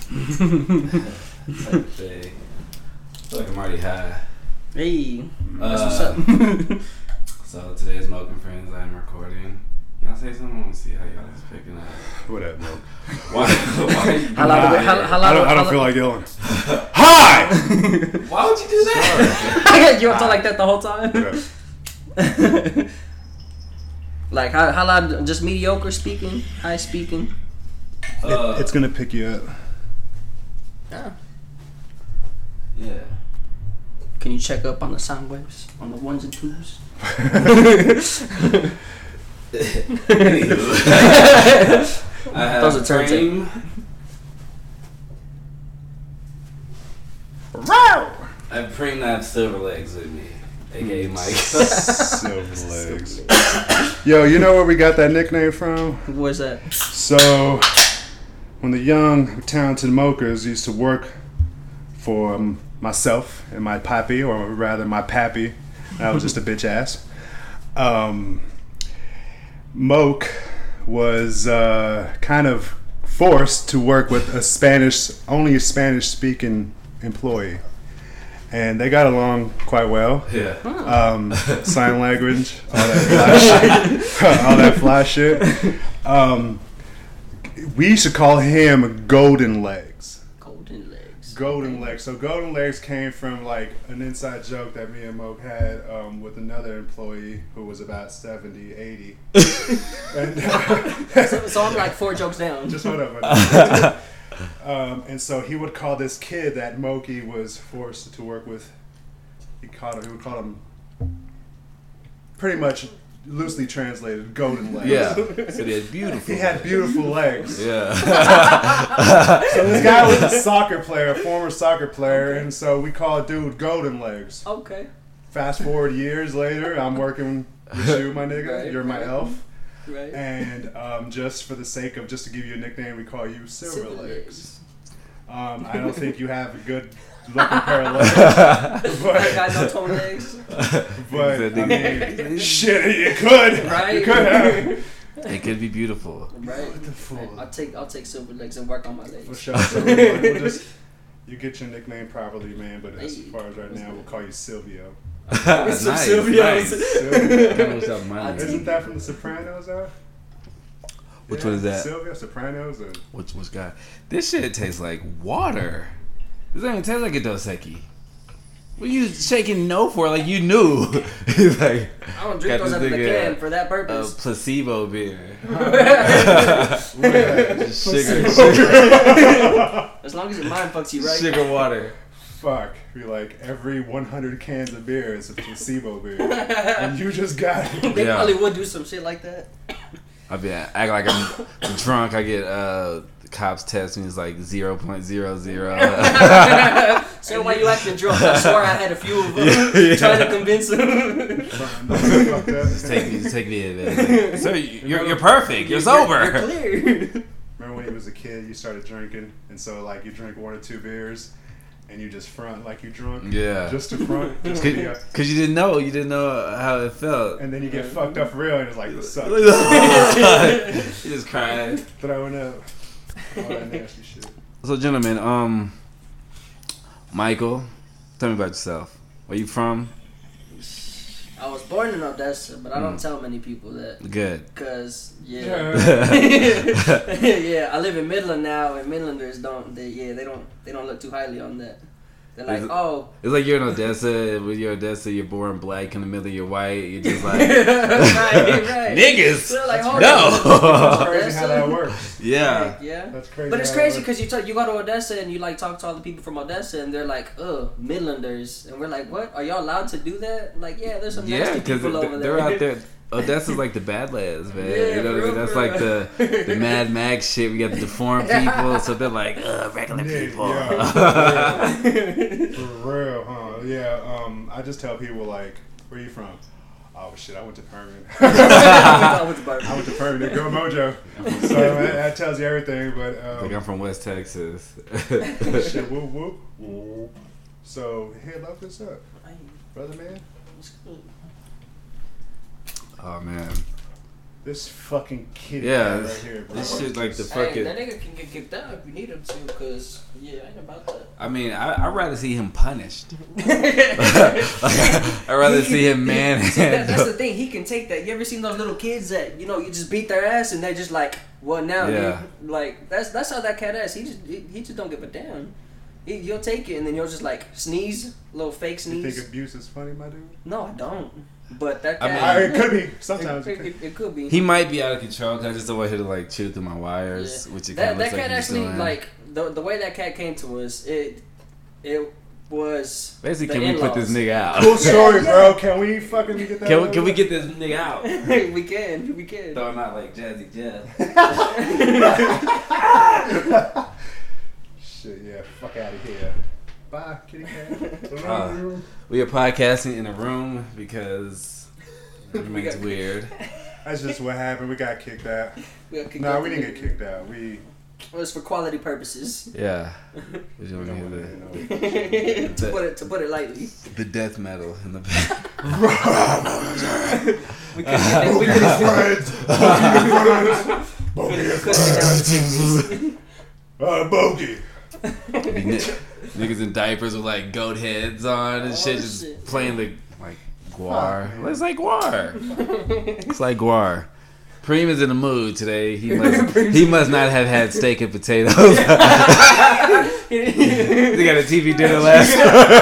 Type thing. I feel like I'm already high. Hey, that's what's up. So today's Smoking Friends, I'm recording. Y'all say something? I want to see how y'all is picking up. What up, Milk? Why I don't feel like yelling. Hi! Why would you do that? You want to talk like that the whole time? Yeah. Like how loud? Just mediocre speaking, high speaking. It's gonna pick you up. Yeah. Yeah. Can you check up on the sound waves on the ones and twos? I have Those are turntable. I have Preem that have Silver Legs with me, aka Mike. Silver Legs. Yo, you know where we got that nickname from? What's that? So, when the young, talented Mokers used to work for myself and my pappy, or rather my pappy, I was just a bitch ass. Moke was kind of forced to work with only a Spanish-speaking employee, and they got along quite well. Yeah. Sign language, all that fly shit. We used to call him Golden Legs. Golden Legs. So Golden Legs came from like an inside joke that me and Moke had with another employee who was about 70, 80. And, So I'm like 4 jokes down. just hold up. And so he would call this kid that Moki was forced to work with. He would call him pretty much loosely translated Golden Legs. Yeah. So they had beautiful. He had beautiful legs. Yeah. So this guy was a former soccer player, and so we call dude Golden Legs. Okay. Fast forward years later, I'm working with you, my nigga. Right, You're my elf. Right. And just for the sake of just to give you a nickname, we call you Silver Legs. I don't think you have a good looking pair of legs. I got no toe legs. But I mean, shit, you could. Right. You could have. It could be beautiful. Right. What the fuck? I'll take Silver Legs and work on my legs. For sure. So we'll just, you get your nickname properly, man. But as far as right now, we'll call you Silvio. Nice. Silvio. Nice. Silvio. Kind of wish I was mine. Isn't that from The Sopranos, though? Which one is that? Silvio, Sopranos, and Which guy? This shit tastes like water. This doesn't even taste like a Dos Equis. What are you shaking no for? Like you knew. He's like, I don't drink those out of the can for that a purpose. placebo beer. Sugar. As long as your mind fucks you right. Sugar water. Fuck. Be like, every 100 cans of beer is a placebo beer. And you just got it. They Yeah. probably would do some shit like that. I be act like I'm drunk. I get the cops test me. It's like 0.00. So why you acting drunk? I swore I had a few of them. Trying to convince them. Fuck that. Just take me in, man. So you're perfect. You're sober. You're clear. Remember when you was a kid, you started drinking, and so like you drink 1 or 2 beers, and you just front like you drunk. Yeah. Just to front. Just to be a, Cause you didn't know how it felt. and then you get fucked up for real, and it's like, this sucks. You just crying. Throwing up. All that nasty shit. So, gentlemen, Michael, tell me about yourself. Where you from? I was born in Odessa, but I don't tell many people that. Good. Cause yeah, I live in Midland now, and Midlanders don't look too highly on that. They're like, oh, It's like you're in Odessa. When you're in Odessa, you're born black. In the middle, you're white. You're just like right. niggas. So like, hold No. on. That's crazy how that works. Yeah. Yeah. That's crazy. But it's how crazy that works. because you go to Odessa and you like talk to all the people from Odessa and they're like, Midlanders, and we're like, what? Are y'all allowed to do that? Like, yeah, there's some Yeah, nasty because people over they're there. out there. Odessa's like the Badlands, man. Yeah, you know what I mean? That's like the Mad Max shit. We got the deformed people, so they're like regular people. Yeah. For real, huh? Yeah. I just tell people like, where you from? Oh shit, I went to Permian. I went to Permian. Go Mojo. So that tells you everything. But Like I'm from West Texas. shit, whoop whoop. So here, love this up, brother man. Oh man. This fucking kitty Yeah, cat right here, bro. this shit like the Hey, fucking. that nigga can get kicked out if you need him to, cause I ain't about that. I mean, I'd rather see him punished. I'd rather see him manhandled. That's the thing. He can take that. You ever seen those little kids that you just beat their ass and they just like, what now? Yeah. Dude? Like that's how that cat is. He just don't give a damn. You'll take it and then you'll just like sneeze, little fake You sneeze. think abuse is funny, my dude? No, I don't. But that I cat. mean- It could be. Sometimes it could be. He might be out of control because I just don't want him to like chew through my wires, which it kind That of looks cat like he's actually doing. like the way that cat came to us. It was Basically, the can we put in-laws. this nigga out? Cool story, bro. Can we fucking get that? Can we get this nigga out? we can. Throw him out like Jazzy Jeff. Shit, yeah. Fuck out of here. Bye, kitty cat. We are podcasting in a room because it makes weird. That's just what happened. We got kicked out. We got kicked No, out we the didn't get room. kicked out. We It was for quality purposes. Yeah. We don't don't want hear to know. to put it lightly. the death metal in the back. We couldn't Bogey. Niggas in diapers with like goat heads on and shit, just shit. playing the like guar. Fuck, man. It's like guar. It's like guar. Preem is in the mood today. He must not have had steak and potatoes. They got a TV dinner last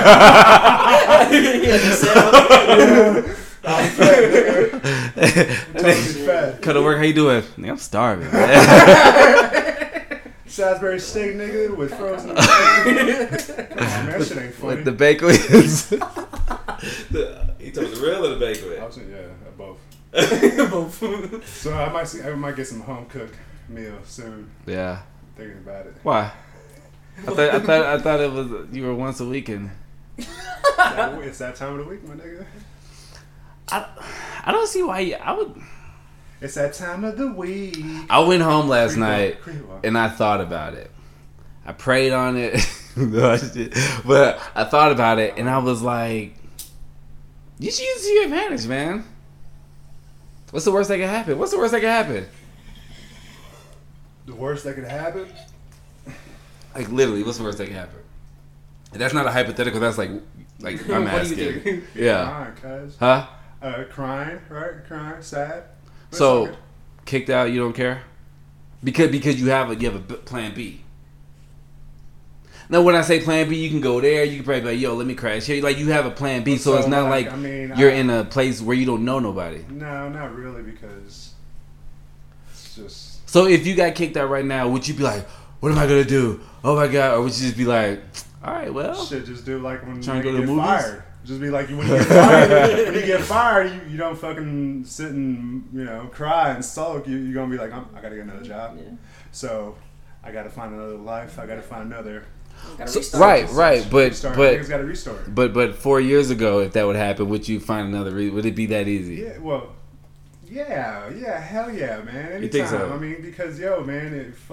Fat. Cut to work. How you doing? Nigga, I'm starving. Man. Salisbury steak, nigga, with frozen. Come on, man, that shit ain't funny. With the bakeries. He took the real or the bakery? I was saying, yeah, both. Both. So I might get some home cooked meal soon. Yeah. Thinking about it. Why? I thought it was you were once a week and It's that time of the week, my nigga. I don't see why I would. It's that time of the week. I went home last night Cream. and I thought about it. I prayed on it, but I thought about it and I was like, you should use it to your advantage, man. What's the worst that could happen? What's the worst that could happen? The worst that could happen? Like literally, what's the worst that could happen? And that's not a hypothetical. That's like I'm What do you asking. think? Yeah. Crying, cuz. Huh? Crying, right? Crying, sad. But it's So okay. kicked out, you don't care? Because you have a plan B. Now, when I say plan B, you can go there. You can probably be like, yo, let me crash here. Like, you have a plan B, so it's not like you're in a place where you don't know nobody. No, not really, because it's just... So if you got kicked out right now, would you be like, what am I going to do? Oh, my God. Or would you just be like, all right, well. Shit, just do like when Trying to you go to get the movies? fired. Just be like, when you get fired, when you get fired, you don't fucking sit and, cry and sulk. You're going to be like, I got to get another job. Yeah. So I got to find another life. I got to find another... Right, but Niggas got to restart. But 4 years ago, if that would happen, would you find another reason? Would it be that easy? Yeah, well, yeah, hell yeah, man. Anytime. You think so? I mean, because man, if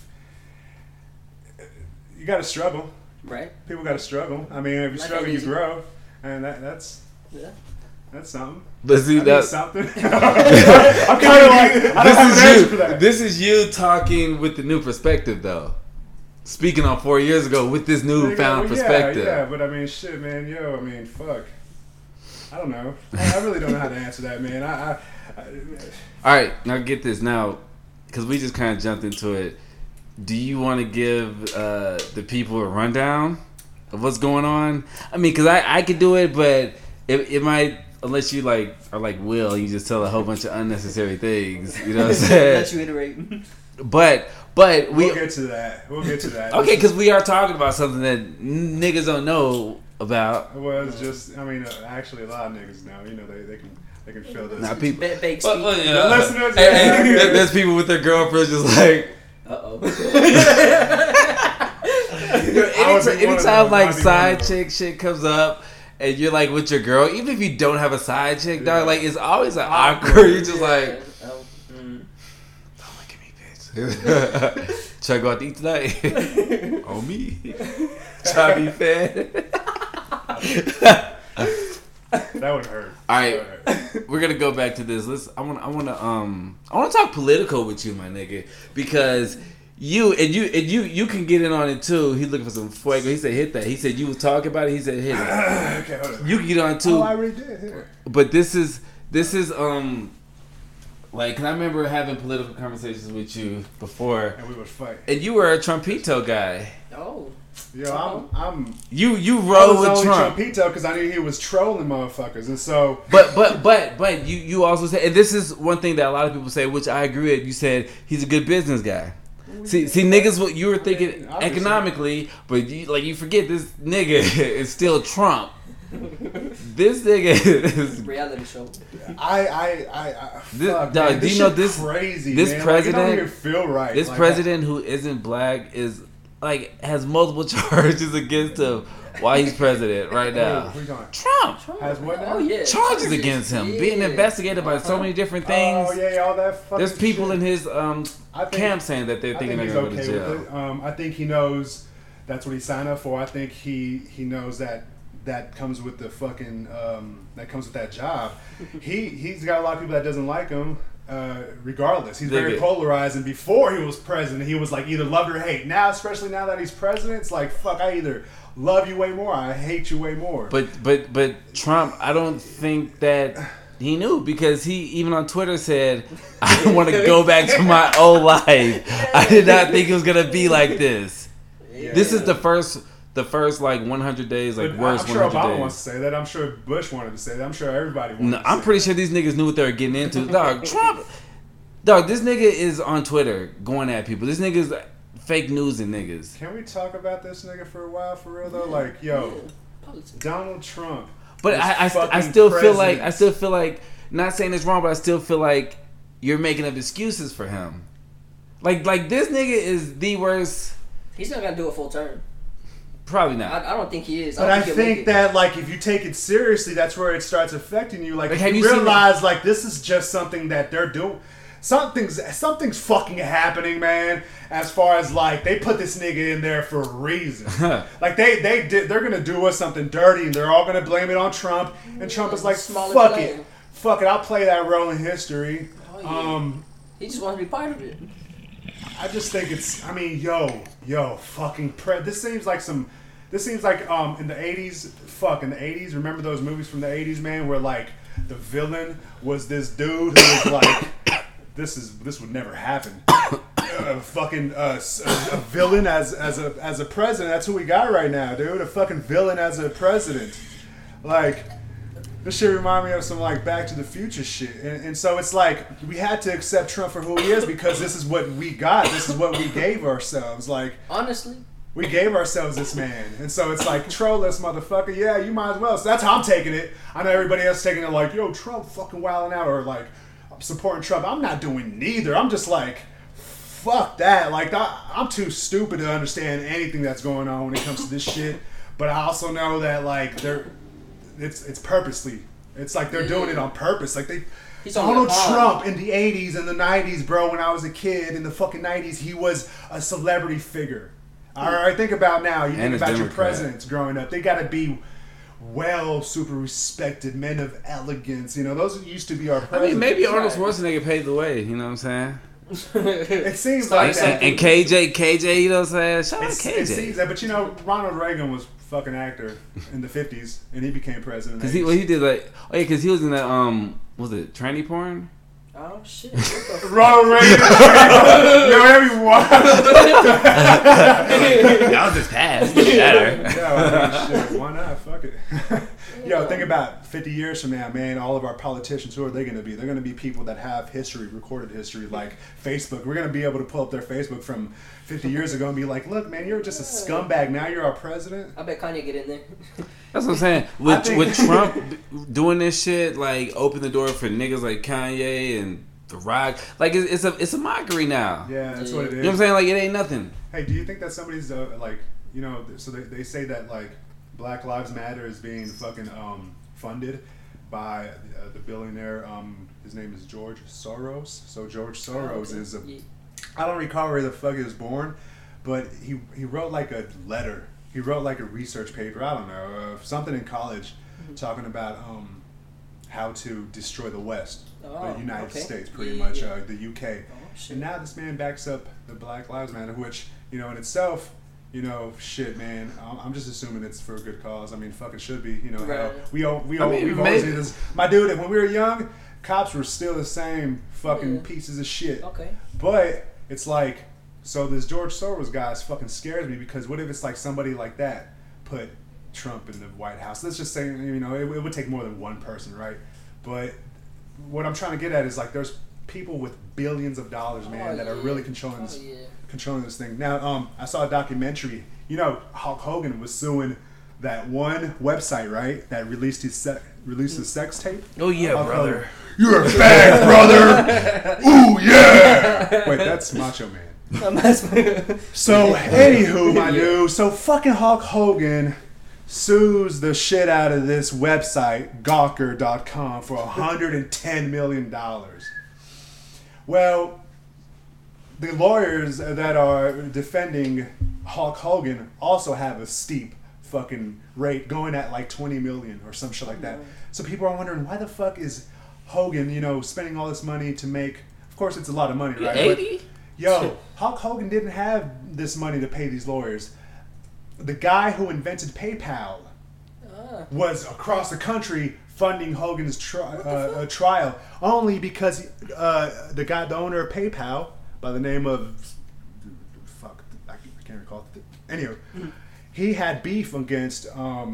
you got to struggle. Right. People got to struggle. I mean, if you Life struggle, ain't you easy. grow, and that's something. But see, That's that's something. I'm kind of like, I don't have an answer for that. This is you talking with the new perspective, though. Speaking on 4 years ago with this newfound perspective. Yeah, but I mean, shit, man, fuck. I don't know. I really don't know how to answer that, man. All right, now get this now, because we just kind of jumped into it. Do you want to give the people a rundown of what's going on? I mean, because I could do it, but it might, unless you are like Will, you just tell a whole bunch of unnecessary things. You know what I'm saying? Let you iterate. But we'll get to that. Okay, because we are talking about something that niggas don't know about. Well, it's just, actually, a lot of niggas know. They can feel this. Now people, Bake speak. The listeners, there's people with their girlfriends just like. Anytime like side chick shit comes up and you're like with your girl, even if you don't have a side chick, dog, like it's always like awkward. You're just like, don't look at me, bitch. Try to go out to eat tonight? On me. Try to be fed. That would hurt. All right, we're gonna go back to this. I want to talk political with you, my nigga, because you can get in on it too. He's looking for some fuego. He said hit that. He said you was talking about it. He said hit it. Okay, hold on. You can get on it too. Oh, I already did. Here. But this is like, 'cause I remember having political conversations with you before, and we would fight. And you were a Trumpito guy. Oh. Yo, I'm. You roll with Trump. Trumpito because I knew he was trolling motherfuckers, and so. But you also said, and this is one thing that a lot of people say, which I agree with. You said he's a good business guy. See, niggas, what you were thinking economically, but you forget this nigga is still Trump. This nigga is reality show. Fuck, do you know this crazy? This man. president, like, it don't even feel right. This president who isn't black is has multiple charges against him while he's president right now. Trump has what now? Oh yeah, charges against him, being investigated by so many different things. Oh yeah, all that. Fucking There's people shit. in his camp saying that they're thinking they're going to go to jail. I think he knows that's what he signed up for. I think he knows that comes with the fucking that comes with that job. He's got a lot of people that doesn't like him. Regardless, he's very polarized. And before he was president, he was like either loved or hate. Now, especially now that he's president, it's like fuck. I either love you way more, I hate you way more. But Trump, I don't think that he knew, because he even on Twitter said, "I want to go back to my old life. I did not think it was gonna be like this." Yeah. This is the first like 100 days, like worst 100 days. I'm sure Obama wants to say that. I'm sure Bush wanted to say that. I'm sure everybody wanted to say I'm pretty sure these niggas knew what they were getting into. Dog, Trump. Dog, this nigga is on Twitter going at people. This nigga's fake news and niggas. Can we talk about this nigga for a while, for real though? Like, yo, Donald Trump. But I still feel like, not saying it's wrong, but I still feel like you're making up excuses for him. Like this nigga is the worst. He's not gonna do a full term. Probably not. I don't think he is. But I think that, like, if you take it seriously, that's where it starts affecting you. Like if you realize, like, this is just something that they're doing. Something's fucking happening, man. As far as, like, they put this nigga in there for a reason. Like, they're gonna do us something dirty, and they're all gonna blame it on Trump. And Trump is like, fuck it, I'll play that role in history. Oh, yeah. He just wants to be part of it. I just think it's. I mean, yo, fucking. This seems like in the 80s. Fuck, in the 80s. Remember those movies from the 80s, man, where like the villain was this dude who was like, this would never happen. A villain as a president. That's who we got right now, dude. A fucking villain as a president. Like. This shit remind me of some like Back to the Future shit. And so it's like we had to accept Trump for who he is because this is what we got. This is what we gave ourselves. Like, honestly, we gave ourselves this man. And so it's like, troll us, motherfucker. Yeah, you might as well. So that's how I'm taking it. I know everybody else taking it like, yo, Trump fucking wilding out, or like, I'm supporting Trump. I'm not doing neither. I'm just like, fuck that. Like, I'm too stupid to understand anything that's going on when it comes to this shit. But I also know that like it's purposely. It's like they're doing it on purpose. Like Donald Trump in the 80s and the 90s, bro, when I was a kid in the fucking 90s, he was a celebrity figure. All right, think about now. You think about your presidents growing up. They got to be super respected men of elegance. You know, those used to be our presidents. I mean, maybe Arnold Schwarzenegger paved the way. You know what I'm saying? It seems like that. And KJ, you know what I'm saying? Shout out KJ. It seems that, but you know, Ronald Reagan was fucking actor in the 50s, and he became president. Because he did like, because he was in that was it tranny porn? Oh shit! Ronald Reagan. Yo, everyone. That was his past. Shit. Why not? Fuck it. Yo, think about 50 years from now, man. All of our politicians, who are they going to be? They're going to be people that have history, recorded history, like Facebook. We're going to be able to pull up their Facebook from 50 years ago and be like, look, man, you're just a scumbag. Now you're our president. I bet Kanye get in there. That's what I'm saying. With Trump doing this shit, like, open the door for niggas like Kanye and The Rock. Like, it's a mockery now. Yeah, that's what it is. You know what I'm saying? Like, it ain't nothing. Hey, do you think that somebody's, like, you know, so they say that, like, Black Lives Matter is being fucking funded by the billionaire, his name is George Soros. So George Soros is I don't recall where the fuck he was born, but he wrote like a letter. He wrote like a research paper, I don't know, something in college, talking about how to destroy the West, the United States, pretty much, the UK. And now this man backs up the Black Lives Matter, which, in itself, shit, man. I'm just assuming it's for a good cause. I mean, fucking should be. Right. We've always seen this. My dude, when we were young, cops were still the same fucking pieces of shit. Okay. But it's like, so this George Soros guy fucking scares me, because what if it's like somebody like that put Trump in the White House? Let's just say, it would take more than one person, right? But what I'm trying to get at is, like, there's people with billions of dollars, man, that are really controlling this thing. Now, I saw a documentary. Hulk Hogan was suing that one website, right, that released his sex tape. Oh yeah, brother. You're a fag, brother. Ooh yeah. Wait, that's Macho Man. So, anywho, my dude. So fucking Hulk Hogan sues the shit out of this website, Gawker.com, for $110 million. Well, the lawyers that are defending Hulk Hogan also have a steep fucking rate, going at like 20 million or some shit like that. So people are wondering, why the fuck is Hogan, spending all this money to make, of course it's a lot of money, right? 80? Yo, Hulk Hogan didn't have this money to pay these lawyers. The guy who invented PayPal was across the country funding Hogan's trial, only because the owner of PayPal, by the name of I can't recall. Anyway, he had beef against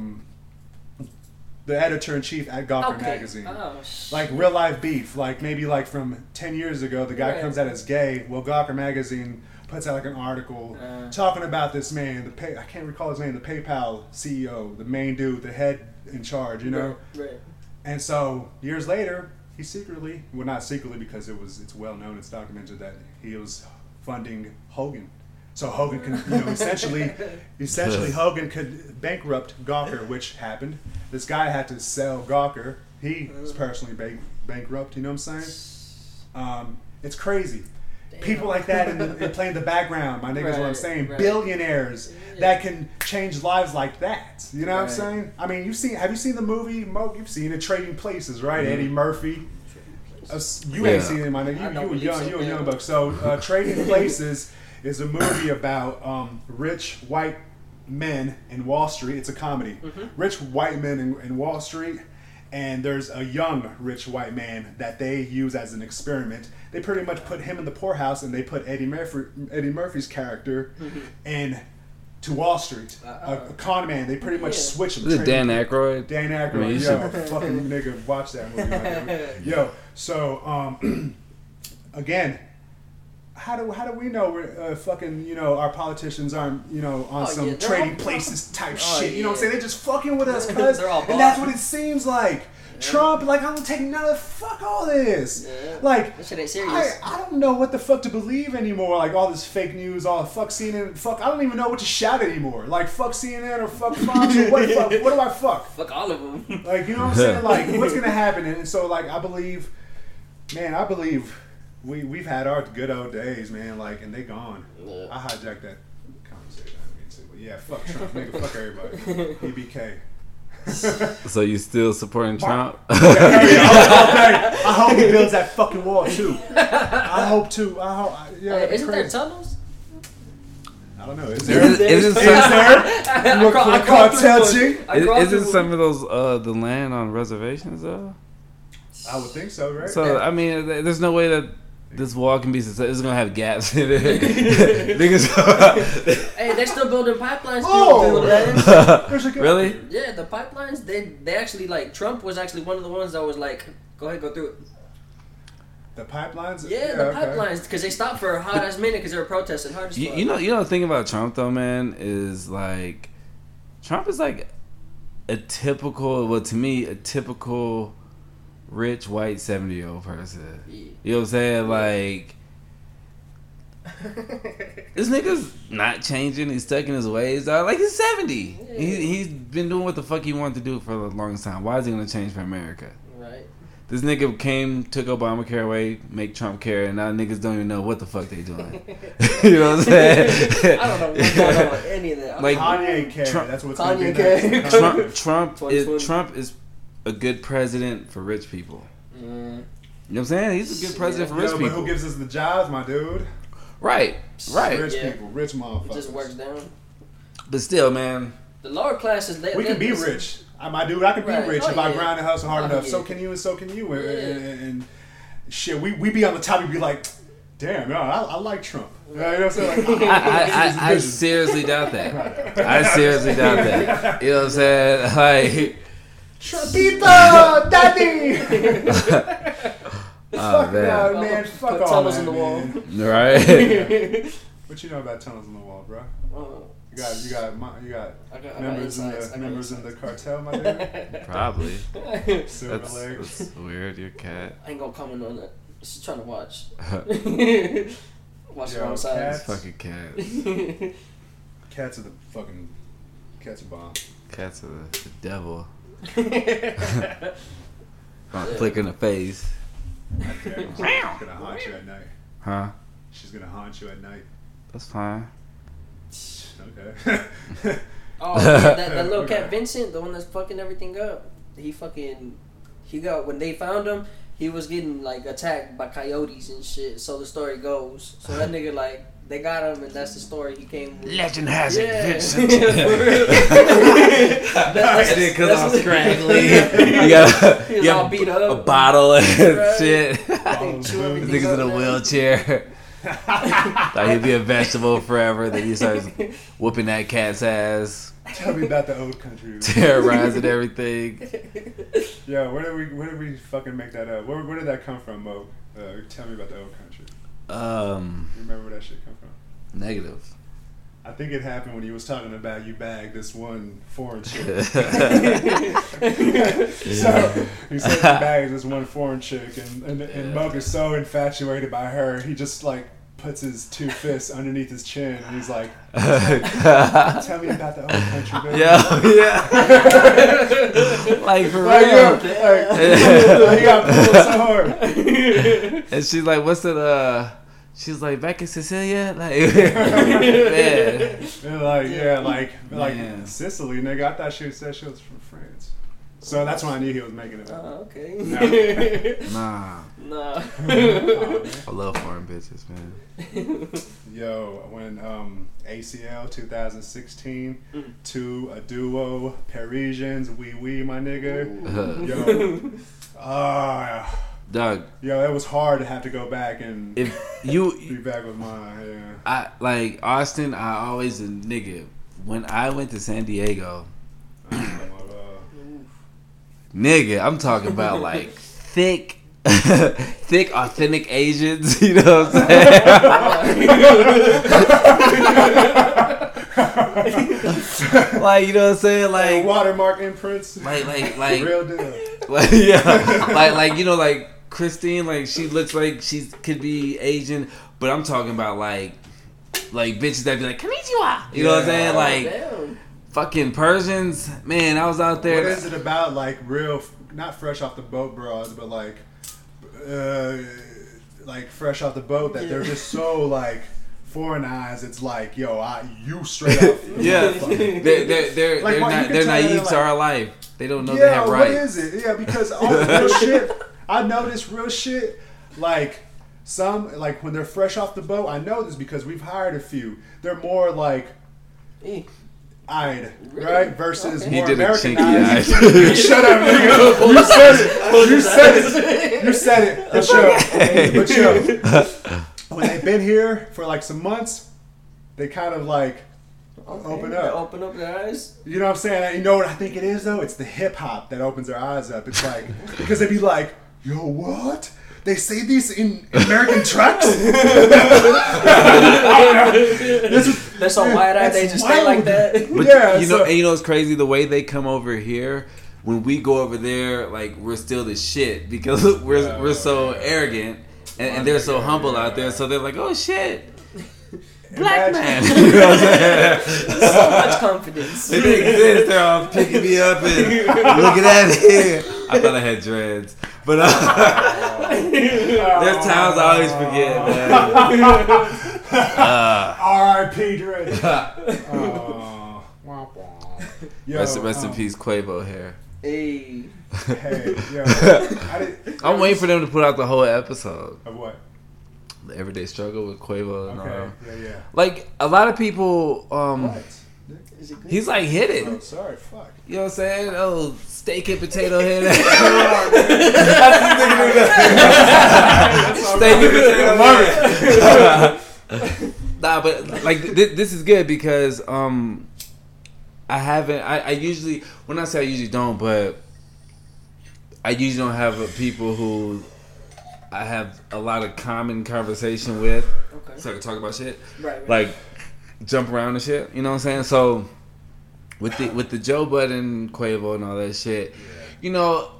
the editor-in-chief at Gawker magazine. Like real life beef, like maybe like from 10 years ago, the guy comes out as gay. Well, Gawker magazine puts out like an article talking about this man, I can't recall his name, the PayPal CEO, the main dude, the head in charge, Right. And so years later, he secretly, well not secretly because it's well known, it's documented that he was funding Hogan. So Hogan can, essentially Hogan could bankrupt Gawker, which happened. This guy had to sell Gawker. He was personally bankrupt. You know what I'm saying? It's crazy. Damn. People like that in playing the background, my niggas, what I'm saying. Right. Billionaires that can change lives like that. You know what I'm saying? I mean, have you seen the movie? Mo, you've seen it, Trading Places, right? Eddie Murphy. You ain't seen it, my nigga. You were young buck. So Trading Places is a movie about rich white men in Wall Street. It's a comedy. Rich white men in Wall Street, and there's a young rich white man that they use as an experiment. They pretty much put him in the poorhouse, and they put Eddie Murphy's character in to Wall Street, a con man. They pretty much switch him. Is it Dan Aykroyd? Dan Aykroyd, fucking nigga, watch that movie, my dude. Yo, so again, how do we know we're fucking, our politicians aren't, on some Trading Places type shit? You know what I'm saying? They're just fucking with us, cuz. And that's what it seems like. Trump, like, I don't take none of fuck all this. Like, that shit ain't serious. I don't know what the fuck to believe anymore. Like, all this fake news, all fuck CNN, fuck, I don't even know what to shout anymore. Like, fuck CNN or fuck Fox or what do I fuck? Fuck all of them. Like, you know what I'm saying? Like, what's gonna happen? And so, like, I believe we've had our good old days, man, like, and they gone. I hijacked that conversation. But yeah, fuck Trump, nigga, fuck everybody. EBK. So you still supporting Trump? I hope he builds that fucking wall too. I hope too. Isn't there tunnels? I don't know. Is there? Is there? You want cartel chick? Isn't some of those the land on reservations though? I would think so, right? So I mean, there's no way that this wall can be successful. It's gonna have gaps in it. Hey, they're still building pipelines through that. Really? Yeah, the pipelines. They actually, like, Trump was actually one of the ones that was like, go ahead, go through it. The pipelines? Yeah, the pipelines, because they stopped for a hot ass minute because they were protesting hard as fuck. You know the thing about Trump though, man, is like Trump is like a typical rich white 70-year-old person. You know what I'm saying? Like, this nigga's not changing. He's stuck in his ways. Like, he's 70. Yeah. He's been doing what the fuck he wanted to do for the longest time. Why is he gonna change for America? Right. This nigga took Obamacare away, make Trump care, and now niggas don't even know what the fuck they doing. You know what I'm saying? I don't know what's going on with any of that. Like, Kanye care. That's what's Kanye care. Trump is a good president for rich people. You know what I'm saying? He's a good president for rich people. But who gives us the jobs, my dude? Right. Rich people, rich motherfuckers. It just works down. But still, man. The lower classes, we can be rich. My dude, I can be rich if I grind and hustle hard enough. Yeah. So can you, and so can you. And shit, we be on the top. We be like, damn, I like Trump. You know what I'm saying? Like, I seriously doubt that. I seriously doubt that. You know what I'm saying? Like, Trumpito, daddy. Oh man, man, fuck put all tunnels that, in the wall. Right? What you know about tunnels in the wall, bro? You got members in the cartel, my dude. Probably. Silver legs. That's weird. Your cat. I ain't gonna comment on that. Just trying to watch. Watch the Yo, wrong sides. Fucking cat. Cats are bomb. Cats are the devil. Flick in the face. She's gonna haunt you at night. Huh? She's gonna haunt you at night. That's fine. Okay. Oh, yeah, that little cat Vincent, the one that's fucking everything up. He got, when they found him, he was getting like attacked by coyotes and shit. So the story goes. So that nigga like they got him, and that's the story he came with. Legend has it, Vincent. That's because I'm scraggly. You got all beat up. A bottle and shit. Niggas Niggas in a wheelchair. Thought he'd be a vegetable forever. Then he starts whooping that cat's ass. Tell me about the old country. Terrorizing everything. Yo, where did we fucking make that up? Where did that come from, Mo? Tell me about the old country. You remember where that shit come from? Negative. I think it happened when you was talking about you bagged this one foreign chick. So he said you bagged this one foreign chick, and Moke is so infatuated by her, he just like puts his two fists underneath his chin, and he's like, "Tell me about the old country, baby." Yeah. Like for real. You got pulled so hard. And she's like, "What's it? She's like, back in Sicilia, like, man. Like Sicily, nigga. I thought she said she was from France, so that's why I knew he was making it up. Okay. Nah. Nah. I love foreign bitches, man. Yo, when ACL 2016, to a duo, Parisians, oui, my nigga. Yo, Doug. Yo, it was hard to have to go back and if you be back with mine. Yeah. I like Austin. I always nigga. When I went to San Diego, nigga, I'm talking about like thick, authentic Asians. You know what I'm saying? Like, you know what I'm saying? Like watermark imprints. Like real deal. Like yeah, like you know, like Christine, like she looks like she could be Asian, but I'm talking about like bitches that be like konnichiwa. You know what I'm saying? Like fucking Persians. Man, I was out there. What is it about like real, not fresh off the boat bras, but like fresh off the boat that they're just so like foreign eyes? It's like, yo, you straight up. Yeah, they're like, they're naive to our life. They don't know they have what rights. Is it? Yeah, because all the real shit, I noticed real shit, like some, like when they're fresh off the boat, I know this because we've hired a few. They're more like eyed, right? Versus more American eyed. Shut up, nigga. You said it. But yo, when they've been here for like some months, they kind of like open up. They open up their eyes. You know what I'm saying? You know what I think it is though? It's the hip hop that opens their eyes up. It's like because they'd be like, "Yo, what? They say these in American trucks?" They're so wide-eyed. They just stay like that. But yeah, you know it's crazy the way they come over here. When we go over there, like we're still the shit because we're so arrogant and they're so humble out there. So they're like, "Oh shit." Black man. You know what I'm saying? So much confidence. They didn't exist. They're all picking me up and looking at it. I thought I had dreads. But there's times I always forget, man. R.I.P. dreads. Yo, rest in peace, Quavo hair. Hey. Hey, yo. I'm waiting for them to put out the whole episode. Of what? The Everyday Struggle with Quavo and all that. Yeah. Like, a lot of people, What? Is it good? he's like, hit it. Oh, sorry, fuck. You know what I'm saying? Oh, steak and potato head. Steak and potato head. Nah, but like this is good because I usually, when I say I usually don't, but I usually don't have people who I have a lot of common conversation with, so I can talk about shit, right. like jump around and shit. You know what I'm saying? So with the Joe Budden, Quavo, and all that shit, you know,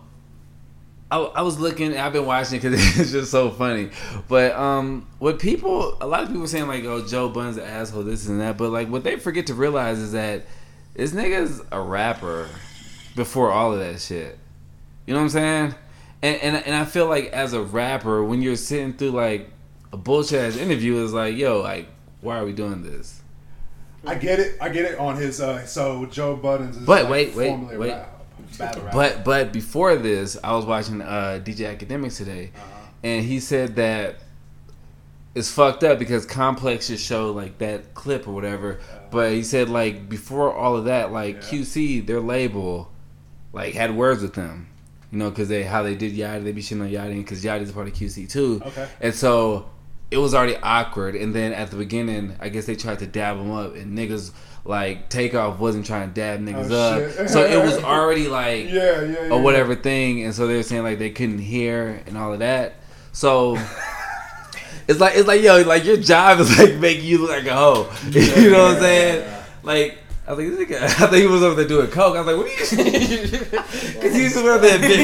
I was looking. I've been watching it because it's just so funny. But what people, a lot of people saying like, "Oh, Joe Budden's an asshole," this and that. But like, what they forget to realize is that this nigga's a rapper before all of that shit. You know what I'm saying? And I feel like as a rapper, when you're sitting through like a bullshit ass interview, it's like, yo, like, why are we doing this? I get it on his so Joe Budden's is But like wait. battle rap. But before this, I was watching DJ Academics today, and he said that it's fucked up because Complex just showed like that clip or whatever. But he said like before all of that, like QC, their label, like had words with them, you know, because how they did Yachty, they be shitting on Yachty because Yachty's a part of QC too. Okay. And so it was already awkward. And then at the beginning, I guess they tried to dab them up, and niggas like Takeoff wasn't trying to dab niggas up, shit. so it was already like yeah. or whatever thing. And so they were saying like they couldn't hear and all of that. So it's like yo, like your job is like making you look like a hoe. You know what I'm saying? Yeah. Like I was like, this nigga, I think he was over there doing coke. I was like, what are you? Because he was over there big.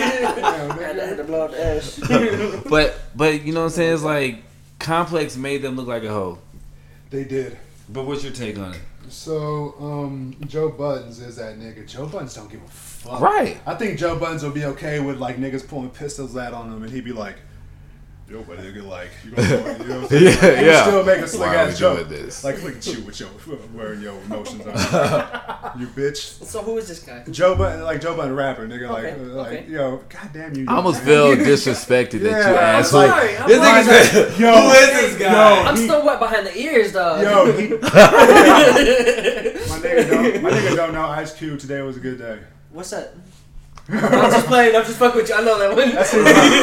I had to blow out the ash. But you know what I'm saying? It's like Complex made them look like a hoe. They did. But what's your take on it? So, Joe Budden's is that nigga. Joe Budden's don't give a fuck. Right. I think Joe Budden's will be okay with like niggas pulling pistols out on him, and he'd be like, "Yo, but nigga, like, you gonna know what I'm saying?" And he still make a slick ass joke. Like, look at you with your wearing your emotions on. You bitch. So who is this guy? Joe Budden rapper, nigga. Okay. Yo, goddamn you. I almost feel disrespected that you Yeah, asked. I'm Like, sorry, I'm this nigga sorry. said, Yo, who is this guy? I'm still wet behind the ears, dog. Yo, my nigga don't know Ice Cube. Today was a good day. What's that? I'm just playing. I'm just fucking with you. I know that one. That's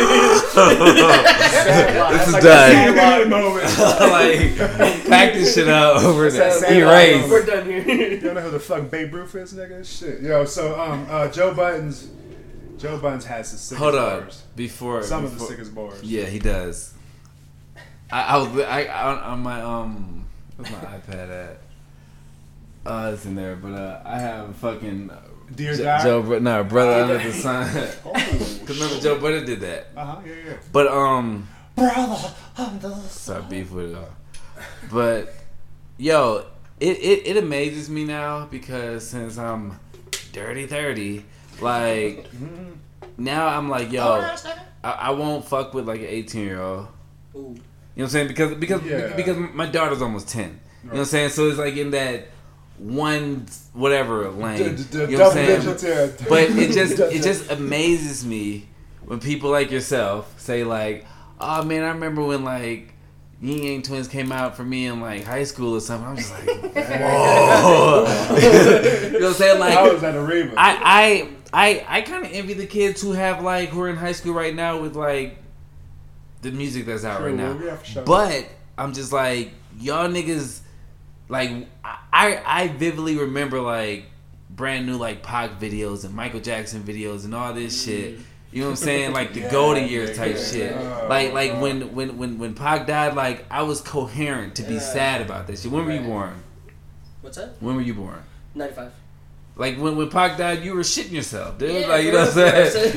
This is like done. a sad moment. Like, pack this shit up over That's there. sad Erase. We're done here. You don't know who the fuck Babe Ruth is, nigga? Shit. Yo, so Joe Budden's has the sickest Hold on. bars. Before Some of the sickest bars. Yeah, he does. I on my where's my iPad at? It's in there, but I have fucking Dear God. Joe, Brother Under the Sun. Because remember Joe Budden did that. Yeah. But Brother Under the Sun. sorry, beef with it. But yo, it amazes me now because since I'm dirty 30, like now I'm like, yo, I won't fuck with like an 18-year-old. Ooh. You know what I'm saying? Because my daughter's almost 10. You know what I'm saying? So it's like in that one whatever lane. You know what I'm saying? But it just amazes me when people like yourself say like, oh man, I remember when like Yin Yang Twins came out for me in like high school or something. I'm just like, whoa. You know what I'm saying? Like I was at Areva. I kind of envy the kids who are in high school right now with like the music that's out right now. Yeah, for sure. But I'm just like, y'all niggas, like I vividly remember like brand new like Pac videos and Michael Jackson videos and all this shit. You know what I'm saying? Like the golden years type shit. Like when Pac died, like I was coherent to be sad about this shit. When were you born? What's that? When were you born? 95. Like when Pac died, you were shitting yourself, dude. Yeah, like you know what I'm saying?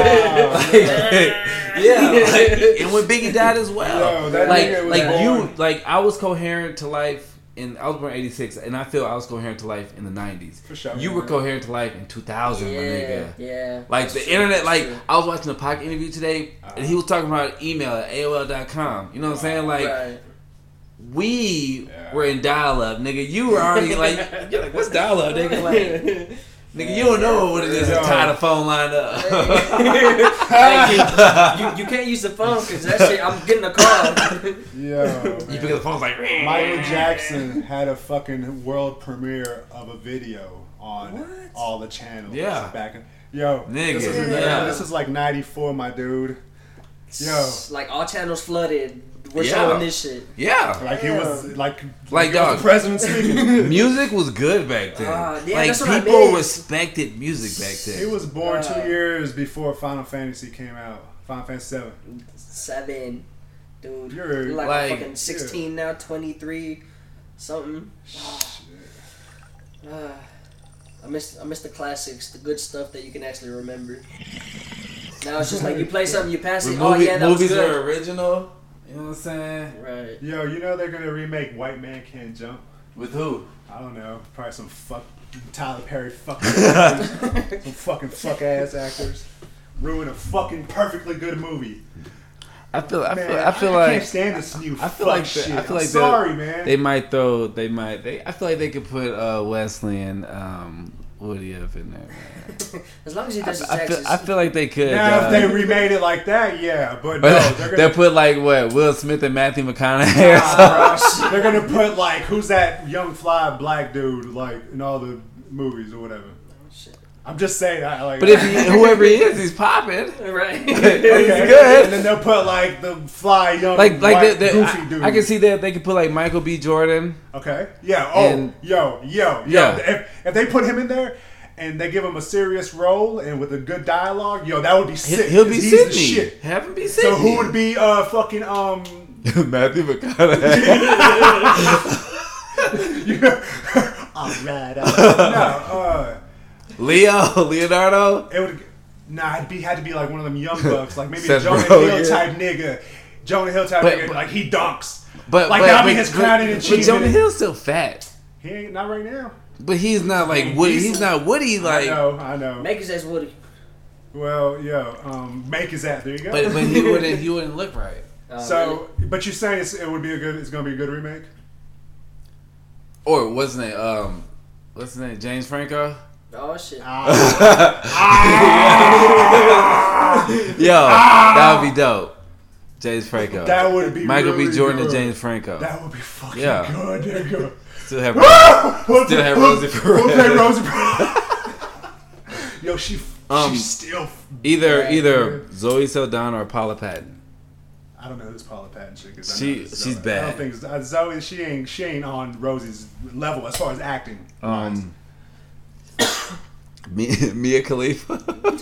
Like, and when Biggie died as well, Yo, that nigga was born. like I was coherent to life. I was born in 86, and I feel I was coherent to life in the 90s. For sure. You were coherent to life in 2000, my nigga. Yeah. Like That's the true, internet, that's like true. I was watching a Pac interview today, and he was talking about email at AOL.com. You know what I'm saying? Like Right. we were in dial-up, nigga. You were already like, you're like, what's dial-up, nigga? Like, Nigga, you don't know what it is to tie the phone line up. you can't use the phone because that shit, I'm getting a call. Yo, you pick up the phone, it's like... Michael Jackson had a fucking world premiere of a video on all the channels. Yeah. Back in, nigga. This is like 94, my dude. Yo. Like all channels flooded. We're showing this shit. Yeah. Like it was like dog, the president speaking. Music was good back then. Like people respected music back then. He was born 2 years before Final Fantasy came out. Final Fantasy 7. Dude. You're like fucking 16 now, 23 something. I miss the classics, the good stuff that you can actually remember. Now it's just like you play something, you pass it. That movies was good. are original. You know what I'm saying? Right. Yo, you know they're gonna remake White Man Can't Jump. With who? I don't know. Probably some Tyler Perry fucking some fucking fuck ass actors. Ruin a fucking perfectly good movie. I feel I like can't stand this new I feel fuck like shit. I feel like sorry, man. They might I feel like they could put Wesley and Woody up in there, man. As long as he does his taxes. I feel like they could. Now, if they remade it like that, yeah. But no, they'll put like what, Will Smith and Matthew McConaughey. They're gonna put like, who's that young fly black dude like in all the movies or whatever. I'm just saying, but if whoever he is, he's popping. Right. Okay. He's good. And then they'll put like the fly young like goofy dude. I can see that they could put like Michael B. Jordan. Okay. Yeah. Oh. Yo. If they put him in there and they give him a serious role and with a good dialogue, that would be sick. He'll be He's Sidney. the shit. Have him be Sidney. So who would be fucking Matthew McConaughey. Alright. Leonardo. It would. Nah, had to be like one of them young bucks, like maybe Seth a Jonah Rogen. Hill type nigga. Jonah Hill type nigga, like he dunks. But that'll be his crowning achievement. But Jonah Hill's still fat. He ain't not right now. But he's not like Woody. He's not Woody. Like I know. Make his ass Woody. Well, make his ass. There you go. But he wouldn't look right. So, really? But you're saying it's gonna be a good remake? Or what's his name? James Franco. Oh shit! Yo, that would be dope. James Franco. That would be Michael really B. Jordan good. and James Franco. That would be fucking good, nigga. Still have Rosie Perez. We'll play Rosie Perez. Yo, she's still either Zoe Saldana or Paula Patton. I don't know who's Paula Patton chick is. She's bad. I don't think Zoe. She ain't on Rosie's level as far as acting. Mia Khalifa.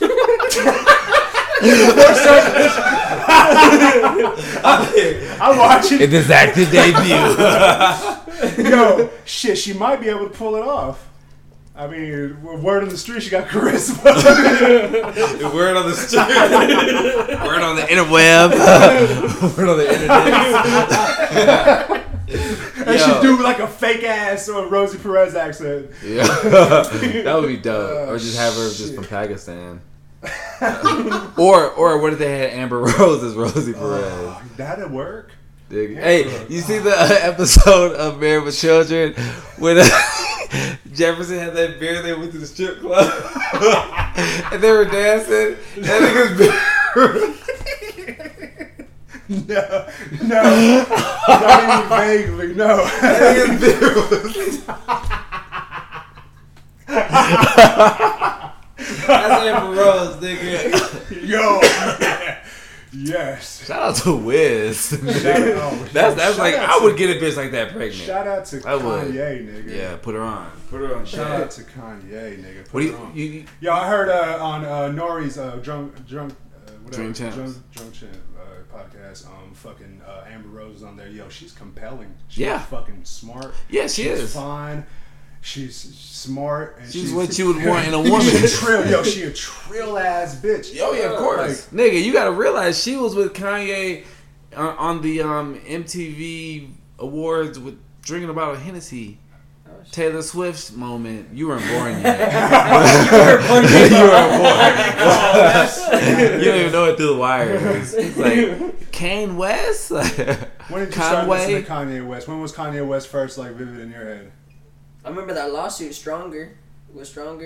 I'm watching in this acting debut. Yo, shit, she might be able to pull it off. I mean, word on the street, she got charisma. Word on the street. Word on the interweb. Word on the internet. And she do like a fake ass or Rosie Perez accent. Yeah, that would be dope. Or just have her just from Pakistan. Or what if they had Amber Rose as Rosie Perez? That'd work. Hey, you see the episode of Married with Children when Jefferson had that beard? They went to the strip club and they were dancing. That nigga's beard. No, not even vaguely. No, that nigga's beard was. That's Amber Rose, nigga. Yo. Yes. Shout out to Wiz. That's like I would get a bitch like that pregnant. Shout out to Kanye, nigga. Yeah, put her on. Shout out to Kanye, nigga. What do you? Yo, I heard on Nori's Drunk Chant podcast. Fucking Amber Rose is on there. Yo, she's compelling. She's fucking smart. Yeah, she's fine. She's smart. And she's what you would want in a woman. She a trill ass bitch. Oh yeah, of course. Like, nigga, you gotta realize she was with Kanye on the MTV Awards with drinking a bottle of Hennessy. Taylor Swift's moment. You weren't born yet. You weren't born. You don't even know it through the wires. It's like Kanye West. When did you start listening to Kanye West? When was Kanye West first like vivid in your head? I remember that lawsuit, Stronger. Was Stronger.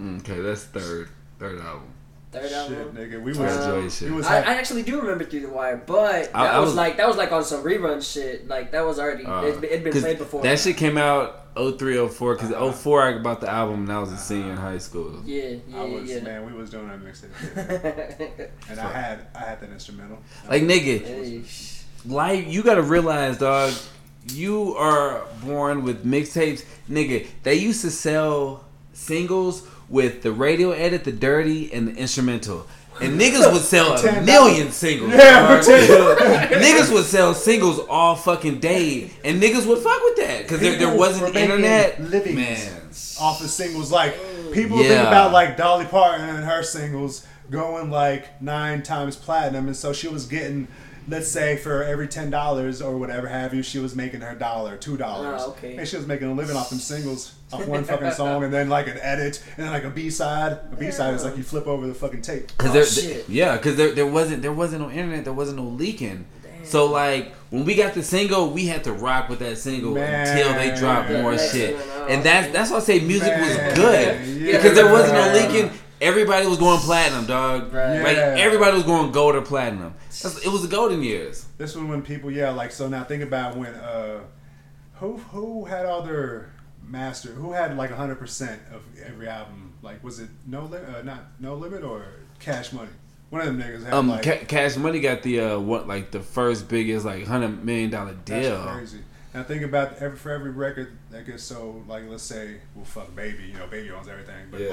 Okay, that's third album. Third album. Shit, nigga, we was. I actually do remember Through the Wire, but that was like on some rerun shit. Like that was already it'd been played before. That shit came out 03, 04, because 04 I bought the album and I was a senior in high school. Man, we was doing that mixtape. And I had that instrumental. Like nigga, like you gotta realize, dog, you are born with mixtapes, nigga. They used to sell singles with the radio edit, the dirty, and the instrumental. And niggas would sell a million singles. Yeah, niggas would sell singles all fucking day. And niggas would fuck with that. Because there wasn't internet. Man. Off of singles. Like, people think about, like, Dolly Parton and her singles going, like, 9 times platinum. And so she was getting... Let's say for every $10 or whatever have you, she was making her $1, $2. Oh, okay. And she was making a living off them singles, off one fucking song, and then like an edit, and then like a B-side. A B-side is like you flip over the fucking tape. Because there wasn't no internet, there wasn't no leaking. Damn. So like when we got the single, we had to rock with that single until they dropped more shit. And that's why I say music was good because there wasn't no leaking. Everybody was going platinum, dog. Right. Like everybody was going gold or platinum. It was the golden years. This was when people, so now think about when who had all their master, who had like 100% of every album? Like was it No Limit or Cash Money? One of them niggas had like Cash Money got the the first biggest like $100 million deal. That's crazy. Now think about for every record that gets sold, like let's say, well, fuck Baby, Baby owns everything, but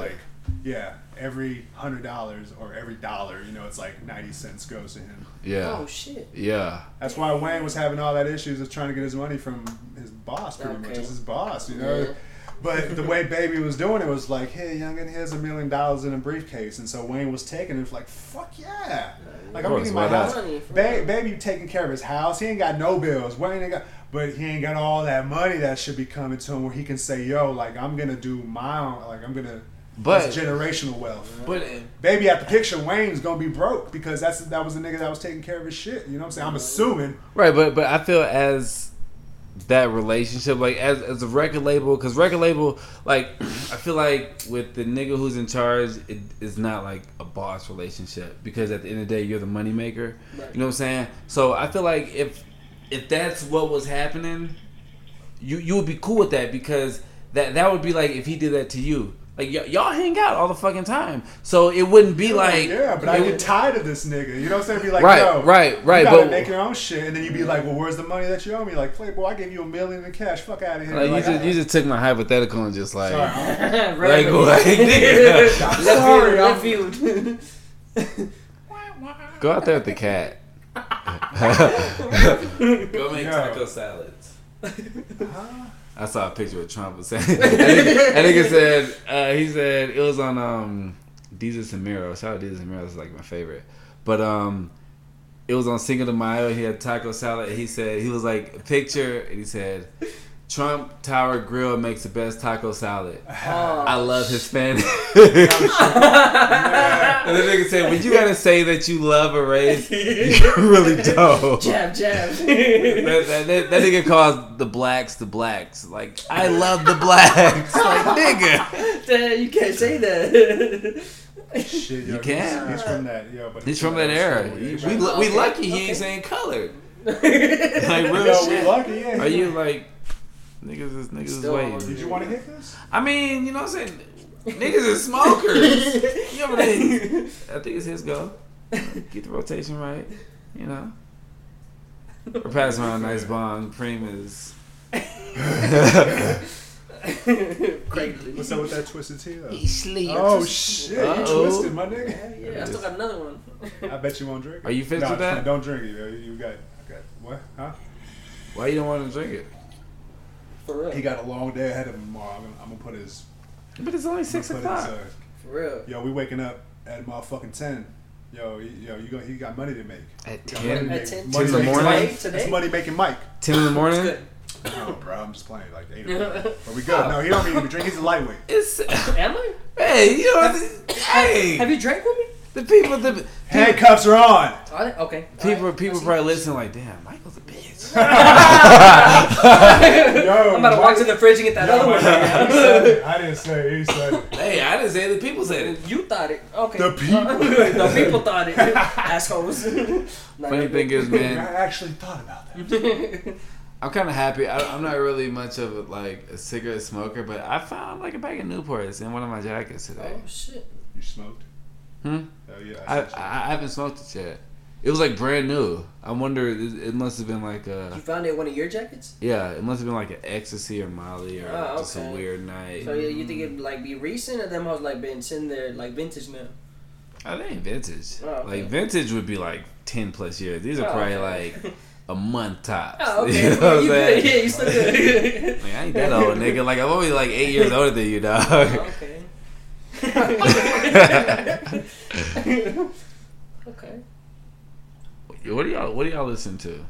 every $100 or every dollar, it's like 90 cents goes to him. Yeah. Oh shit. Yeah. That's why Wayne was having all that issues of trying to get his money from his boss, pretty much. It's his boss, Yeah. But the way Baby was doing it was like, hey, youngin, here's $1 million in a briefcase. And so Wayne was taking it like, fuck yeah. Like, I'm getting my house. Baby taking care of his house. He ain't got no bills. Wayne ain't got, but he ain't got all that money that should be coming to him where he can say, yo, like, I'm going to do my own, like, I'm going to, that's generational wealth. But Baby at the picture, Wayne's going to be broke because that was the nigga that was taking care of his shit. You know what I'm saying? I'm assuming. Right, but I feel as that relationship, like as a record label, because record label, like I feel like with the nigga who's in charge, it is not like a boss relationship because at the end of the day, you're the money maker. Right. You know what I'm saying? So I feel like if that's what was happening, you would be cool with that because that would be like if he did that to you. Like y'all hang out all the fucking time, so it wouldn't be like but I get tired of this nigga. You know what I'm saying? Be like, right, you gotta make your own shit, and then you be like, well, where's the money that you owe me? Like, Playboy, I gave you $1 million in cash. Fuck out of here. Like, you just took my hypothetical and just like, right, I'm sorry, left field. Go out there with the cat. Go make taco salads. I saw a picture of Trump saying that nigga said he said it was on Jesus and Miro. Shout out Jesus and Miro, is like my favorite. But it was on Cinco de Mayo. He had taco salad. And he said he was like a picture, and he said Trump Tower Grill makes the best taco salad. I love Hispanic. And the nigga said, when you gotta say that you love a race, you really don't. Jab. That nigga calls the blacks. Like, I love the blacks. Like, nigga. You can't say that. Shit, you can. He's from that, but he's from that era. We lucky he ain't saying colored. Like, real shit. We lucky, yeah. Are you like... Niggas is waiting. Did you want to hit this? I mean, you know what I'm saying? Niggas is smokers. You know what I mean? I think it's his go. Get the rotation right. You know? We're passing around a nice bong. Preem is... Crazy. What's up with that twisted tea, though? He sleep. Oh, shit. You twisted, my nigga. Yeah, I still got another one. I bet you won't drink it. Are you finished with that? Don't drink it, yo. You got... What? Huh? Why you don't want to drink it? For real. He got a long day ahead of him tomorrow. I'm gonna put his. But it's only 6 o'clock. For real. Yo, we waking up at motherfucking 10. He got money to make. At 10? At 10 in the morning? That's money making Mike. 10 in the morning? No, bro, I'm just playing like 8 o'clock. But we good. No, he don't need to drink. He's a lightweight. Am I? Hey, you know what? Hey! Have you drank with me? the handcuffs are on. Are they? Okay. People probably listen like, damn, Michael's a bitch. Yo, I'm about to walk to the fridge and get that other one. I didn't say it. He said it. Hey, I didn't say it. The people said it. You thought it. Okay. The people. The people thought it. Assholes. Funny thing is, man, I actually thought about that. I'm kind of happy. I'm not really much of a cigarette smoker, but I found like a bag of Newports in one of my jackets today. Oh shit! You smoked? Oh yeah. I haven't smoked it yet. It was like brand new. I wonder. It must have been like a. You found it in one of your jackets? Yeah, it must have been like an ecstasy or Molly or just a okay. weird night. So you think it'd like be recent, or them hoes like been sitting there like vintage now? Oh, they ain't vintage. Oh, okay. Like vintage would be like 10 plus years. These are probably like a month tops. Oh, okay. You know what I'm You saying? good? Yeah, you still good. Like, I ain't that old, nigga. Like, I'm only like 8 years older than you, dog. Oh, okay. Okay. What do y'all listen to?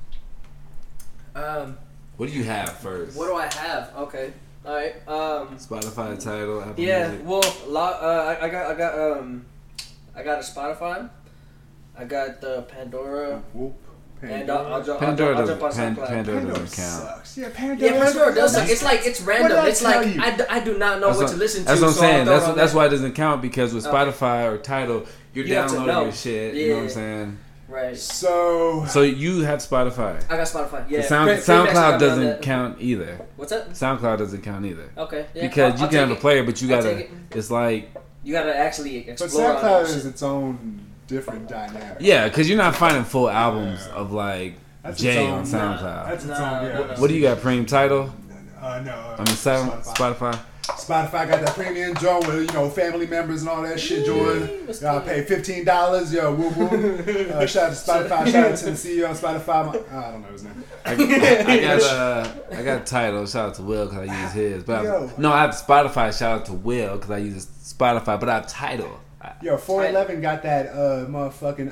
What do you have first? What do I have? Okay. All right. Spotify, Tidal, Apple Yeah. Music. Well, I got a Spotify. I got the Pandora. Whoop. And I'll jump Pandora on SoundCloud. Pandora doesn't count. Sucks. Yeah, Pandora. Yeah, Pandora does suck. It's like it's random. It's like you? I do not know what to listen to. That's what I'm so saying. I'll throw it on That's there. why it doesn't count, because with Spotify or Tidal, you're You have to downloading know. your shit. Yeah. You know what I'm saying? Right. So you have Spotify. I got Spotify. Yeah. SoundCloud doesn't count either. What's that? SoundCloud doesn't count either. Okay. Yeah, Because you I'll can have a take player, but you I'll gotta. take it. It's like. You gotta actually but explore. all SoundCloud that is shit. its own different dynamic. Yeah, because you're not finding full albums of like That's Jay its on own- SoundCloud. That's its Nah, own. Yeah. What do you got? Premium Tidal? No. I mean, Spotify. Spotify got that premium joint with family members and all that shit. Join. what's Y'all good? pay $15. Yo, woo woo. Shout out to Spotify. Shout out to the CEO on Spotify. I don't know his name. I got Tidal. Shout out to Will because I use his. But Yo. I have Spotify. Shout out to Will because I use Spotify. But I have Tidal. Yo, 411 got that motherfucking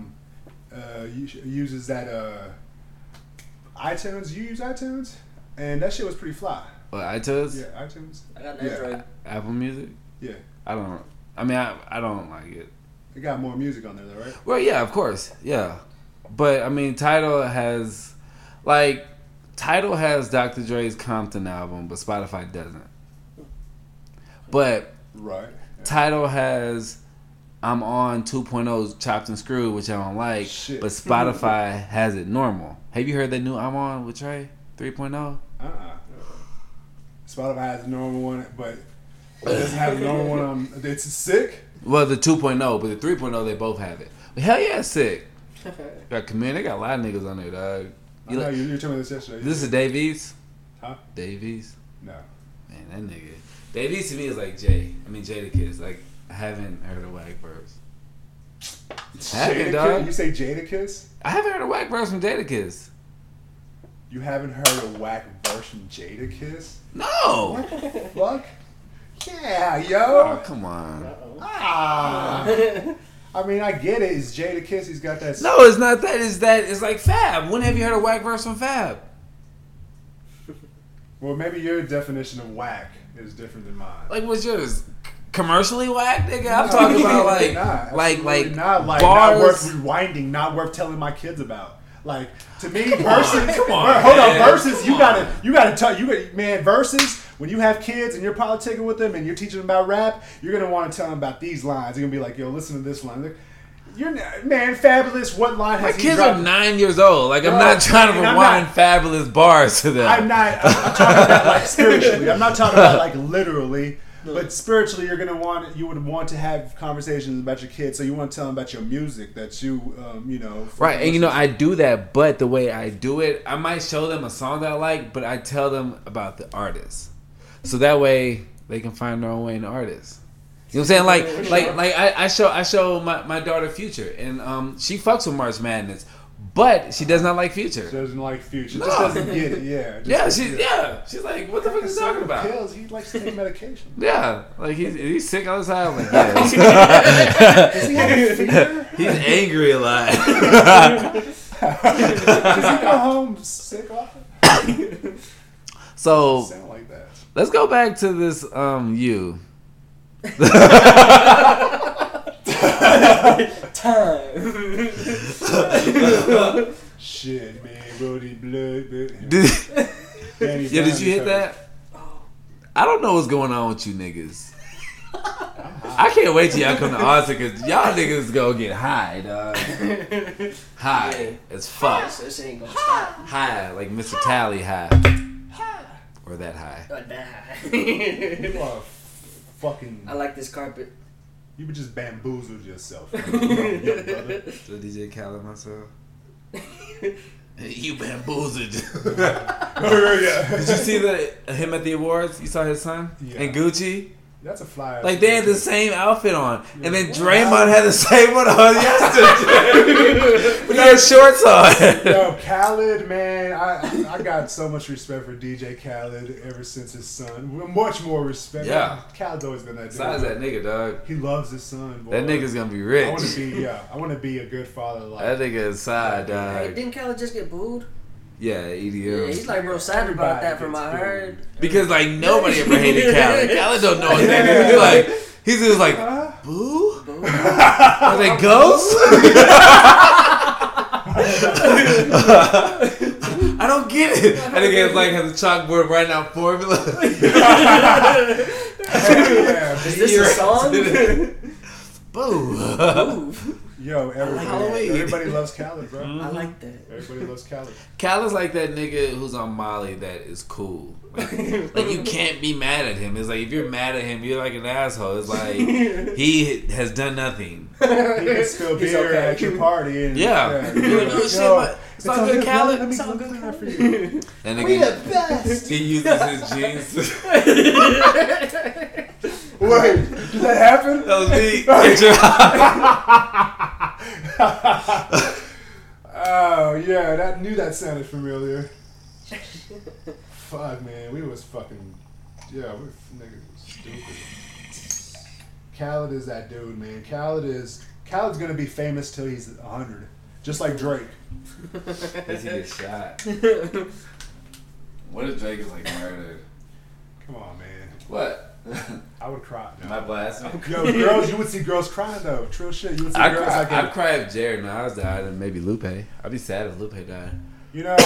uses that iTunes. You use iTunes, and that shit was pretty fly. What, iTunes? Yeah, iTunes. I got an Android. Apple Music? Yeah, I don't. I mean, I don't like it. it got more music on there though, right? Well, yeah, of course, yeah. But I mean, Tidal has Dr. Dre's Compton album, but Spotify doesn't. But Right. Tidal has I'm on 2.0's Chopped and Screwed, which I don't like. Shit. But Spotify has it normal. Have you heard that new I'm on with Trey 3.0? Spotify has the normal one, but it doesn't have the normal one. It's sick. Well, the 2.0, but the 3.0 they both have it. But hell yeah, it's sick. Got Command, they got a lot of niggas on there, dog. I know you were telling me this yesterday. This is Davies? Huh? Davies? No. Man, that nigga. Davies to me is like Jadakiss. Like, I haven't heard a whack verse. Dog. You say Jadakiss? I haven't heard a whack verse from Jadakiss. You haven't heard a whack verse from Jadakiss? No! What the fuck? Yeah, Oh, yo. come on. I mean, I get it. It's Jadakiss. He's got that. No, it's not that. It's like Fab. When have you heard a whack verse from Fab? Well, maybe your definition of whack is different than mine. Like, what's yours? Commercially whack, nigga? I'm talking about like not bars. not worth rewinding, not worth telling my kids about. Like, to me, verses. Come on, hold on, man. verses. You gotta tell man, verses. When you have kids and you're politicking with them and you're teaching them about rap, you're gonna want to tell them about these lines. You're gonna be like, yo, listen to this line. Man, Fabulous. What line has My he kids dropped? are 9 years old. Like, I'm not trying to rewind Fabulous bars to them. I'm talking about like spiritually. I'm not talking about like literally. But spiritually, you would want to have conversations about your kids. So you want to tell them about your music that you, Right, and I do that, but the way I do it, I might show them a song that I like, but I tell them about the artist, so that way they can find their own way in the artist. You know what I'm saying? Like I show my daughter Future, and she fucks with March Madness, but she does not like Future. She doesn't like Future. No. Just doesn't get it. Yeah. She's like, what the fuck are you talking about? Pills. He likes to take medication. Yeah, like he's sick all the time. Like, yeah. Does he have a fever? He's angry a lot. Does he go home sick often? So Sound like that. let's go back to this you. time. Shit, man, Brody blood. Did you hit that? I don't know what's going on with you niggas. I can't wait till y'all come to Austin because y'all niggas go get high, dog. High as fuck. This ain't gonna stop. High, like Mr. Tally high. Or that high. You are fucking. I like this carpet. You would just bamboozled yourself. Brother. So DJ Khaled myself. You bamboozled. Did you see him at the awards? You saw his son? Yeah. And Gucci? That's a flyer. Like, they had the same outfit on. Yeah. And then Draymond had the same one on yesterday. But he had shorts on. Yo, Khaled, man, I got so much respect for DJ Khaled ever since his son. Much more respect. Yeah. Khaled's always been that dude. Besides that nigga, dog. He loves his son, boy. That nigga's gonna be rich. I want to be a good father. Like that nigga is side, dog. Hey, didn't Khaled just get booed? Yeah, EDM. Yeah, he's like real sad about that from what I heard. Because like nobody ever hated Khaled. Khaled don't know what that is. He's just like, boo? Are they ghosts? I don't get it. I think it's like has a chalkboard writing out formula. Is this a song? Boo. Yo, everybody loves Khaled, bro. I like that. Everybody loves Khaled. Khaled's like that nigga who's on Molly that is cool. Like you can't be mad at him. It's like if you're mad at him, you're like an asshole. It's like he has done nothing. He can spill beer at your party. And, yeah. It's all good, Khaled. It's all good for you. And we the best. He uses his jeans to... Wait, did that happen? That was me. Oh yeah, knew that sounded familiar. Fuck, man, we was fucking. Yeah, we niggas was stupid. Khaled is that dude, man. Khaled's gonna be famous till he's 100, just like Drake. Does he get shot? What if Drake is like murdered? Come on, man. What? I would cry. No. Am I blasting? Yo, girls, you would see girls crying though. True shit. You would see girls like I'd cry if Jared Nas died and maybe Lupe. I'd be sad if Lupe died. You know,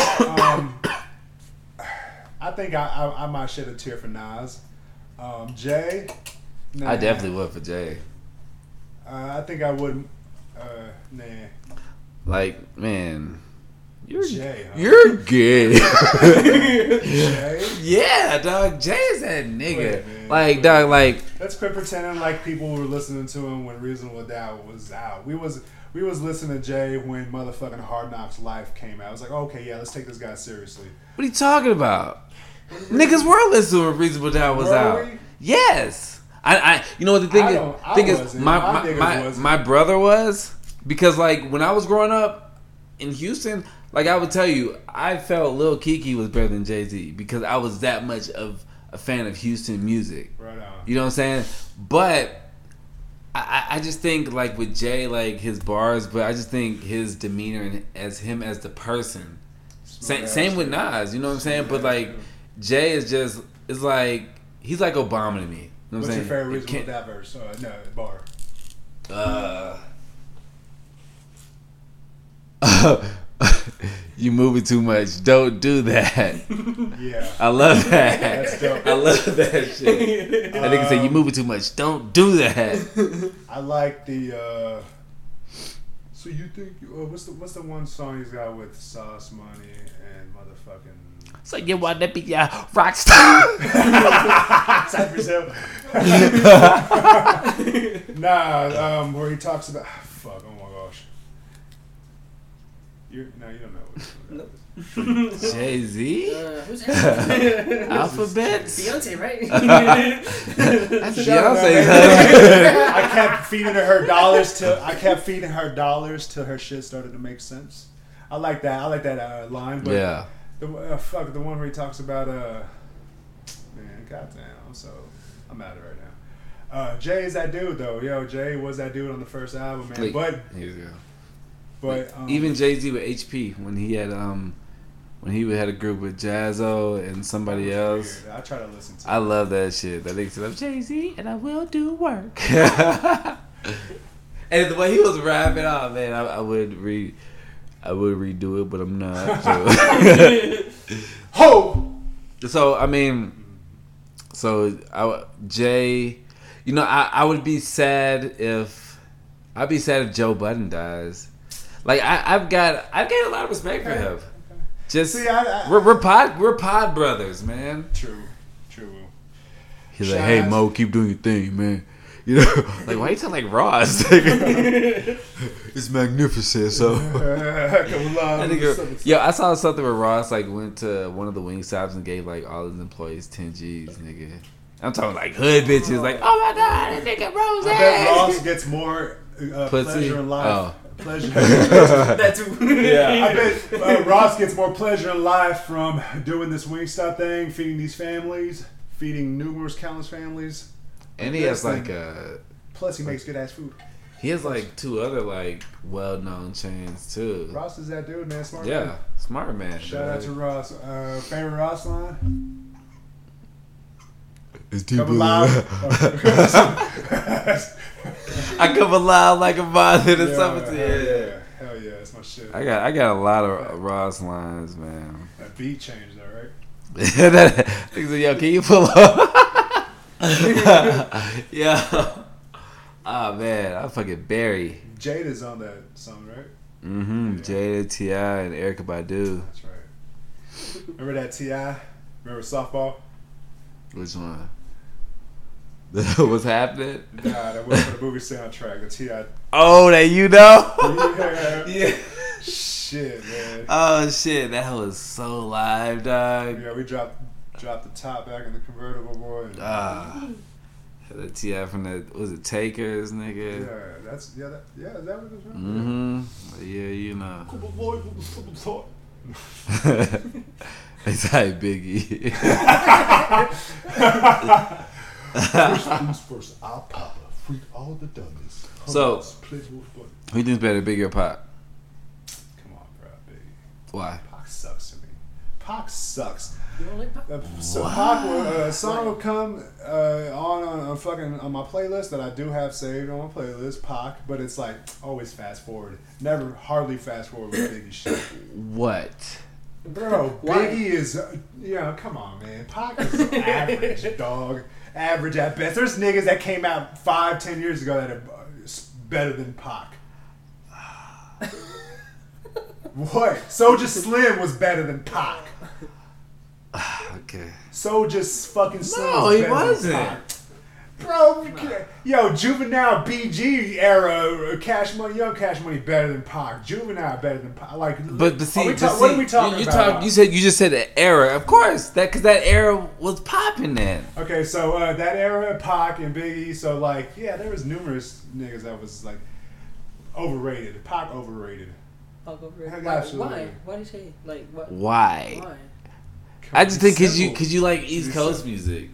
I think I might shed a tear for Nas. Jay. Nah. I definitely would for Jay. I think I would. Nah. Like, man. You're Jay, huh? You're gay. Jay? Yeah, dog. Jay is that nigga. Wait, like, dog, like. Let's quit pretending like people were listening to him when Reasonable Doubt was out. We was listening to Jay when motherfucking Hard Knocks Life came out. I was like, okay, yeah, let's take this guy seriously. What are you talking about? Niggas were listening when Reasonable Doubt was out. Yes. I you know what the thing is my brother was, because like when I was growing up in Houston, like I would tell you, I felt Lil Keke was better than Jay-Z because I was that much of a fan of Houston music. Right on. You know what I'm saying? But I just think like with Jay, like his bars, but I just think his demeanor and as him as the person. Same with Nas, you know what I'm saying? But like Jay is just, it's like he's like Obama to me. You know What's what your I'm favorite Reasonable Doubt verse? No, bar. You moving too much. Don't do that. Yeah. I love that. That's dope. I love that shit. I think he said you moving too much. Don't do that. I like the. So you think what's the one song he's got with Sauce Money and motherfucking. So you want to be a rock star? Cypress Hill. Nah, where he talks about fuck. Oh my gosh. You don't know. Nope. Jay-Z? Who's that? Alphabets? Beyonce, right? That's Beyonce's I kept feeding her dollars till her shit started to make sense. I like that line. But yeah. The one where he talks about man, goddamn. I'm at it right now. Jay is that dude though. Yo, Jay was that dude on the first album, man. But here you go. But even Jay-Z with HP when he had a group with Jazzo and somebody else. Weird. I try to listen to. I love that shit. That nigga said, "I'm Jay-Z and I will do work." And the way he was rapping, oh man, I would redo it, but I'm not. So. Ho! So I mean, Jay, you know, I would be sad if Joe Budden dies. Like I've got a lot of respect for him. Just see, we're pod brothers, man. True. He's like, hey Mo, keep doing your thing, man. You know, like why you sound like Ross? It's magnificent. So, I saw something where Ross like went to one of the wing stops and gave like all his employees 10 G's, nigga. I'm talking like hood bitches, like, oh my god, that nigga Rose. I bet Ross gets more pleasure in life. Oh. Pleasure. That too. Yeah, I bet Ross gets more pleasure in life from doing this Wingstop thing, feeding these families, feeding countless families. And he has like plus he makes good ass food. He has like 2 other like well known chains too. Ross is that dude, man. Smart man. Yeah, smart man. Shout out to Ross. Favorite Ross line? It's deep alive. I come alive like a mother to something. Yeah. Hell yeah, that's my shit. I got a lot of Ross lines, man. That beat changed though, right? Nigga said, yo, can you pull up? Yeah. Oh man, I fucking Barry. Jada's on that song, right? Mm-hmm. Yeah. Jada, T.I., and Erykah Badu. That's right. Remember that T.I.? Remember Softball? Which one? What's happening? Nah, that was for the movie soundtrack. The T.I. Oh, that you know? Yeah. Shit, man. Oh shit, that was so live, dog. Yeah, we dropped the top back in the convertible, boy. The T.I. from the, was it Takers, nigga? Yeah, is that what it was? Mm-hmm. Yeah, you know. It's like Biggie. First, I'll pop her, freak all the dummies. So, who you think's better, Biggie or Pac? Come on, bro, Biggie. Why? Pac sucks to me. Pac sucks. You don't like Pac? So Pac, a song will come on my playlist that I do have saved on my playlist, Pac, but it's like always fast forward. Never hardly fast forward with Biggie shit. What? Bro, Biggie is, come on, man. Pac is average, dog. Average at best. There's niggas that came out 5-10 years ago that are better than Pac. What? Soulja Slim was better than Pac. Okay. Soulja fucking Slim No, was he better wasn't. than Pac. Bro, yo, Juvenile BG era, Cash Money, Young Cash Money better than Pac. Juvenile better than Pac. Like, but see, what are we talking about? You just said the era, of course, because that era was popping then. Okay, so that era, Pac and Biggie. So like, yeah, there was numerous niggas that was like overrated. Pac overrated. Pac overrated. Absolutely. Why? Why do you say like what? Why? I just think because you like East Coast music.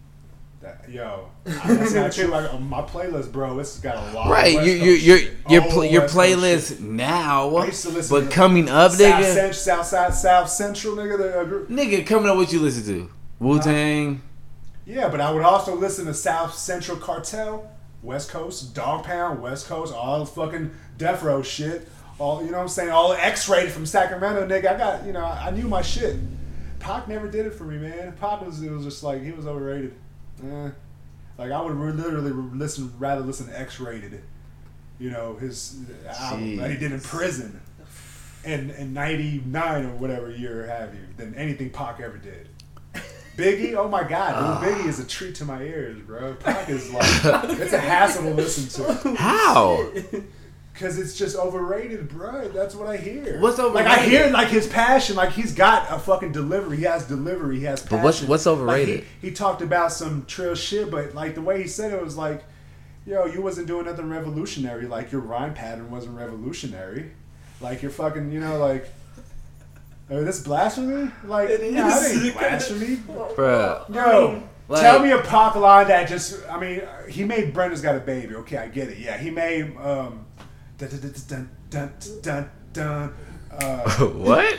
That's not true. Like, on my playlist, bro, it's got a lot. Right, of your playlist now, but coming up, nigga, South Central, nigga, nigga, coming up, what you listen to? Wu-Tang. Yeah, but I would also listen to South Central Cartel, West Coast, Dog Pound, West Coast, all the fucking Death Row shit, all you know what I'm saying, all X-rated from Sacramento, nigga. I got I knew my shit. Pac never did it for me, man. Pac was just like he was overrated. Like I would literally rather listen to X-Rated, his album that he did in prison, in '99 or whatever year have you, than anything Pac ever did. Biggie, oh my god, dude, Biggie is a treat to my ears, bro. Pac is like it's a hassle to listen to. How? Because it's just overrated, bro. That's what I hear. What's overrated? Like I hear like his passion. Like he's got a fucking delivery. He has delivery. He has passion. But what's overrated? Like he talked about some trill shit, but like the way he said it was like, you wasn't doing nothing revolutionary. Like your rhyme pattern wasn't revolutionary. Like you're fucking, like. This blasphemy? Like, it is. That ain't blasphemy. Bro. Yo. Like, tell me a Pac line that he made Brenda's Got a Baby. Okay, I get it. Yeah, he made dun dun dun dun dun. What?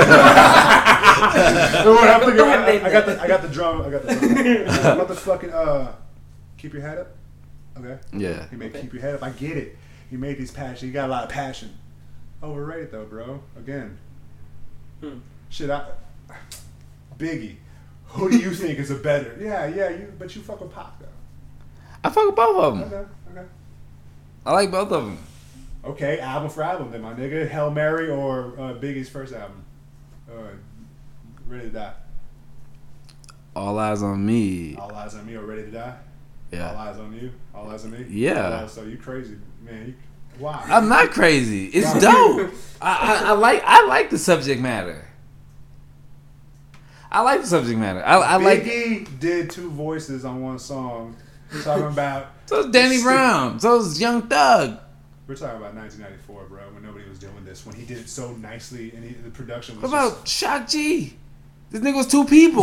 I got the drum. What about the fucking Keep Your Head Up? Okay. Yeah. He made Keep Your Head Up. I get it. He made these passion. He got a lot of passion. Overrated though, bro. Again. Shit, Biggie. Who do you think is a better? But you fuck with Pac though. I fuck with both of them. Okay. I like both of them. Okay, album for album then, my nigga. Hail Mary or Biggie's first album? Ready to Die. All Eyes on Me. All Eyes on Me or Ready to Die? Yeah. All Eyes on You? All Eyes on Me? Yeah. So you crazy, man. Why? I'm not crazy. It's dope. I like the subject matter. I like the subject matter. Biggie did 2 voices on one song talking about... So is Danny Brown. So is Young Thug. We're talking about 1994, bro, when nobody was doing this. When he did it so nicely and the production was What about Shock G? This nigga was 2 people.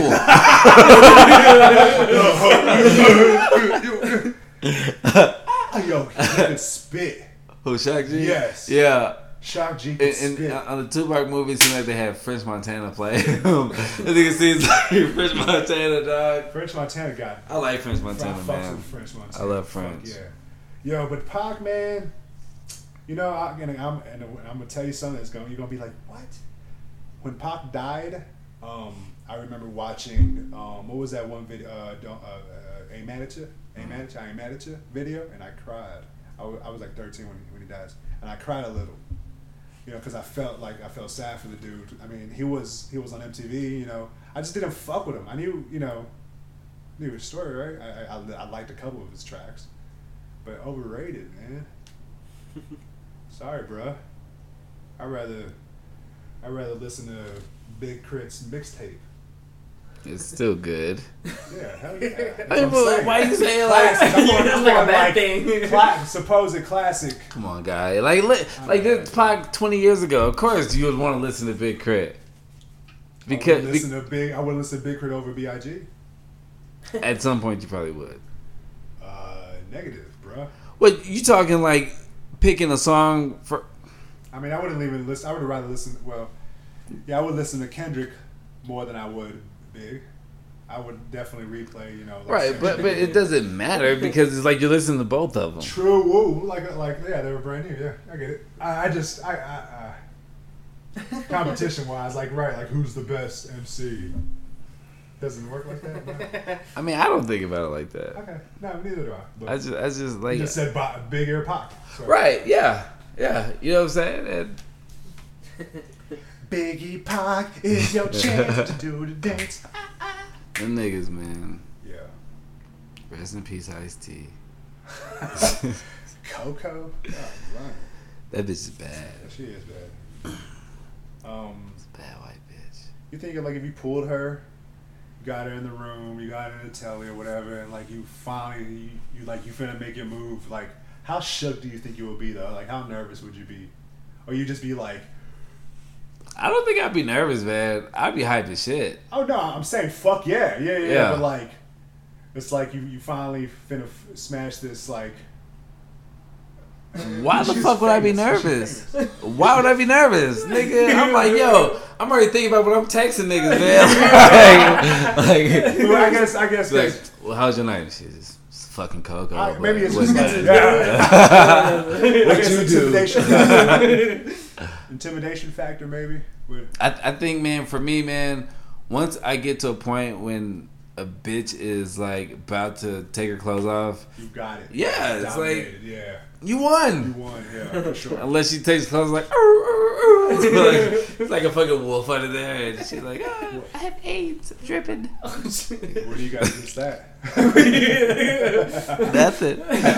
Yo, he could spit. Who, Shock G? Yes. Yeah. Shock G could spit. On the Tupac movie, it seemed like they had French Montana play him. That nigga seems like French Montana, dog. French Montana guy. I like French Montana, man. French Montana. I love French. Fuck yeah. Yo, but Pac, man, you know, I'm gonna tell you something you're gonna be like, what? When Pac died, I remember watching what was that one video? Ain't Mad at You video, and I cried. I was like 13 when he died, and I cried a little, you know, because I felt sad for the dude. I mean, he was on MTV, you know. I just didn't fuck with him. I knew his story, right? I liked a couple of his tracks, but overrated, man. Sorry, bruh. I'd rather listen to Big Crit's mixtape. It's still good. Yeah, hell yeah. Why you say it like that's like a bad thing? Supposed classic. Come on, guy. Like this Pac 20 years ago. Of course, you would want to listen to Big Crit. Because I would listen to Big Crit over B.I.G. At some point, you probably would. Negative, bruh. What you talking like? Picking a song for? I mean, I wouldn't even listen. I would rather listen. Well, yeah, I would listen to Kendrick more than I would Big. I would definitely replay, you know. Like right, but it doesn't matter because it's like you're listening to both of them. True, woo, like yeah, they were brand new. Yeah, I get it. I just competition wise, like who's the best MC? Doesn't work like that. No? I mean, I don't think about it like that. Okay, no, neither do I. But I just like you just said Big Air Pac. So. Right? Yeah. You know what I'm saying? Biggie Pac is your chance to do the dance. Them niggas, man. Yeah. Rest in peace, Ice-T. Coco. Oh, right. That bitch is bad. Yeah, she is bad. It's a bad white bitch. You think like if you pulled her, you got her in the room, you got her in the telly or whatever, and like you finally you finna make your move, like how shook do you think you would be though? Like how nervous would you be? Or you just be like, I don't think I'd be nervous, man. I'd be hyped as shit. Oh no, I'm saying fuck yeah. But like, it's like you finally finna smash this like. Why the fuck would I be nervous? Why would I be nervous, nigga? I'm like, yo, I'm already thinking about what I'm texting niggas, man. Well, I guess. Like, well, how's your night? She's just fucking Coco. Maybe it's just intimidation factor, maybe. I think, man, for me, man, once I get to a point when a bitch is like about to take her clothes off, you got it. Yeah, it's like, you won. You won, yeah, for sure. Unless she takes clothes like, it's like a fucking wolf under there, and she's like, oh, I have AIDS, I'm dripping. Where do you guys miss that? That's it.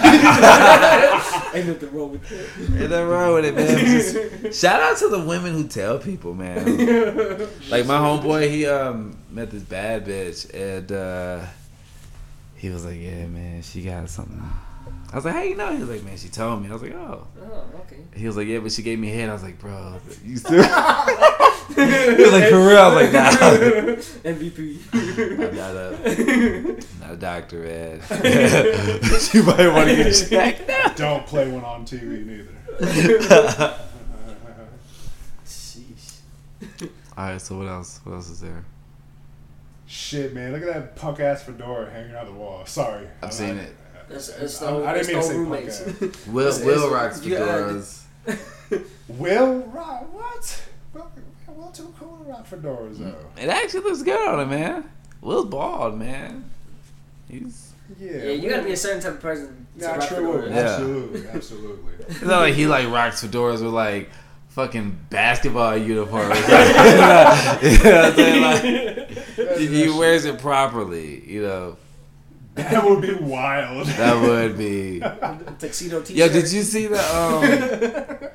Ain't nothing wrong with it. Ain't nothing wrong with it, man. Just, shout out to the women who tell people, man. Like my homeboy, he met this bad bitch, and he was like, yeah, man, she got something. I was like, how you know? He was like, man, she told me. I was like, oh. Oh, okay. He was like, yeah, but she gave me head. I was like, bro, you still? He was like, for real? I was like, nah. MVP. I'm not a doctor, man. You might want to get checked. Don't play one on TV, neither. Sheesh. All right, so what else? What else is there? Shit, man, look at that punk ass fedora hanging out the wall. Sorry, I've seen it. I didn't mean to say roommates. Will rocks fedoras. Will rock what? Will too cool to rock fedoras though. It actually looks good on him, man. Will's bald, man. He's you gotta be a certain type of person. Yeah, true. Absolutely. It's not like he like rocks fedoras with like fucking basketball uniforms. You know what I'm saying? Like, he wears it properly, you know. That would be wild. That would be. Tuxedo t-shirt. Yo, did you see that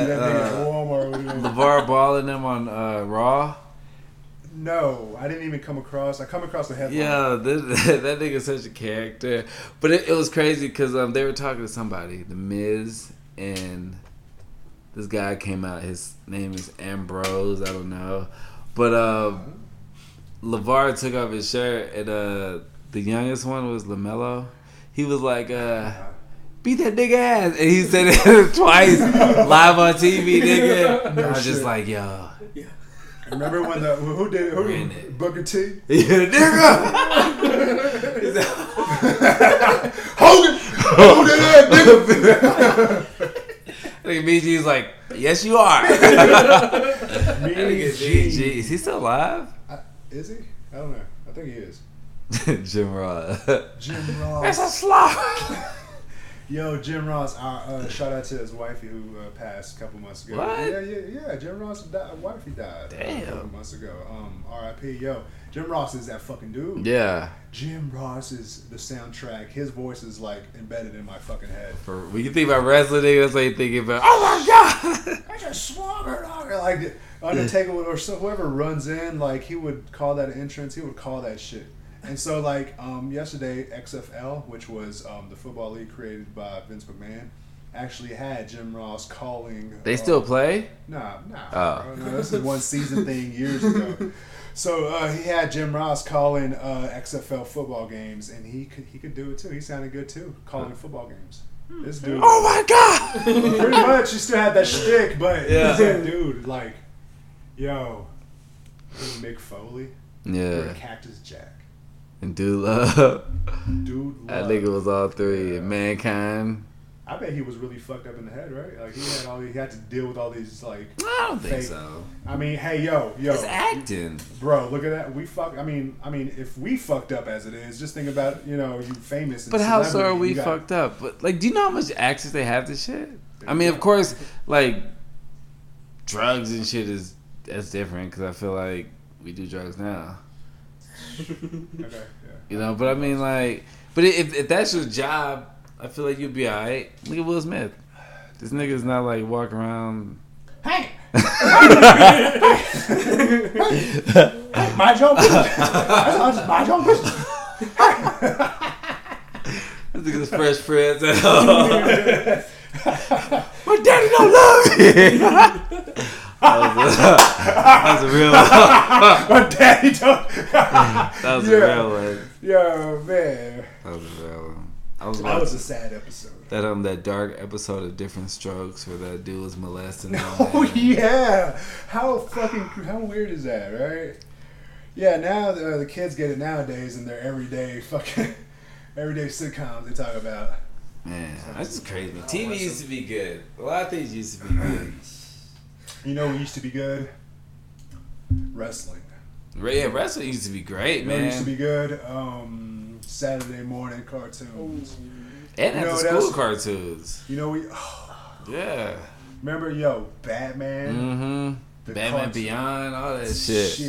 LeVar Ball and them on Raw? No, I didn't even come across. I come across the headline. Yeah, that nigga's such a character. But it was crazy because they were talking to somebody, The Miz, and this guy came out. His name is Ambrose. I don't know, but LeVar took off his shirt, and the youngest one was LaMelo. He was like, beat that nigga ass. And he said it twice live on TV, nigga. I was just like, yo. Remember when who did it? Booker T? Yeah, nigga. Hogan! Hold that nigga! I think BG's like, yes you are. BG. Is he still alive? Is he? I don't know. I think he is. Jim Ross. Jim Ross. That's a slop. Yo, Jim Ross. Shout out to his wifey who passed a couple months ago. What? Yeah. Jim Ross' wifey died. Damn. A couple months ago. R.I.P. Yo, Jim Ross is that fucking dude. Yeah. Jim Ross is the soundtrack. His voice is like embedded in my fucking head. When you think about wrestling, that's what you think about. Oh my god! I just swung her dog. Like Undertaker or whoever runs in, like he would call that an entrance. He would call that shit. And so, like, yesterday, XFL, which was the football league created by Vince McMahon, actually had Jim Ross calling. They still play? Nah. Oh. No, this is one season thing years ago. So he had Jim Ross calling XFL football games, and he could do it too. He sounded good too, calling football games. This dude. Oh my god! Pretty much, he still had that shtick, but yeah, that dude, like, yo, Mick Foley, yeah, Cactus Jack. And Dude Love. Dude Love. That nigga was all three. Yeah. Mankind. I bet he was really fucked up in the head, right? Like he had to deal with all these like. I don't think so. I mean, hey, yo, it's acting, bro. Look at that. I mean, if we fucked up as it is, just think about you famous. And but how so are we fucked up? But like, do you know how much access they have to shit? I mean, of course, like drugs and shit that's different because I feel like we do drugs now. Okay, yeah. You know, but I mean, like, but if that's your job, I feel like you'll be alright. Look at Will Smith. This nigga's not like walking around. Hey, mind your business. Mind your business. This nigga's Fresh Prince at all. My daddy don't love me. That was a real one. My daddy don't. That was a real one. Yo, man. That was a real one. That was a sad episode. That dark episode of Different Strokes where that dude was molesting them. Oh yeah, how weird is that, right? Yeah, now the kids get it nowadays in their everyday sitcoms they talk about. Man, that's just crazy. TV used to be good. A lot of things used to be good. You know what used to be good? Wrestling. Yeah, wrestling used to be great, man. Used to be good. Saturday morning cartoons. And after school cartoons. You know yeah. Remember, Batman? Mm-hmm. Batman Beyond, all that shit.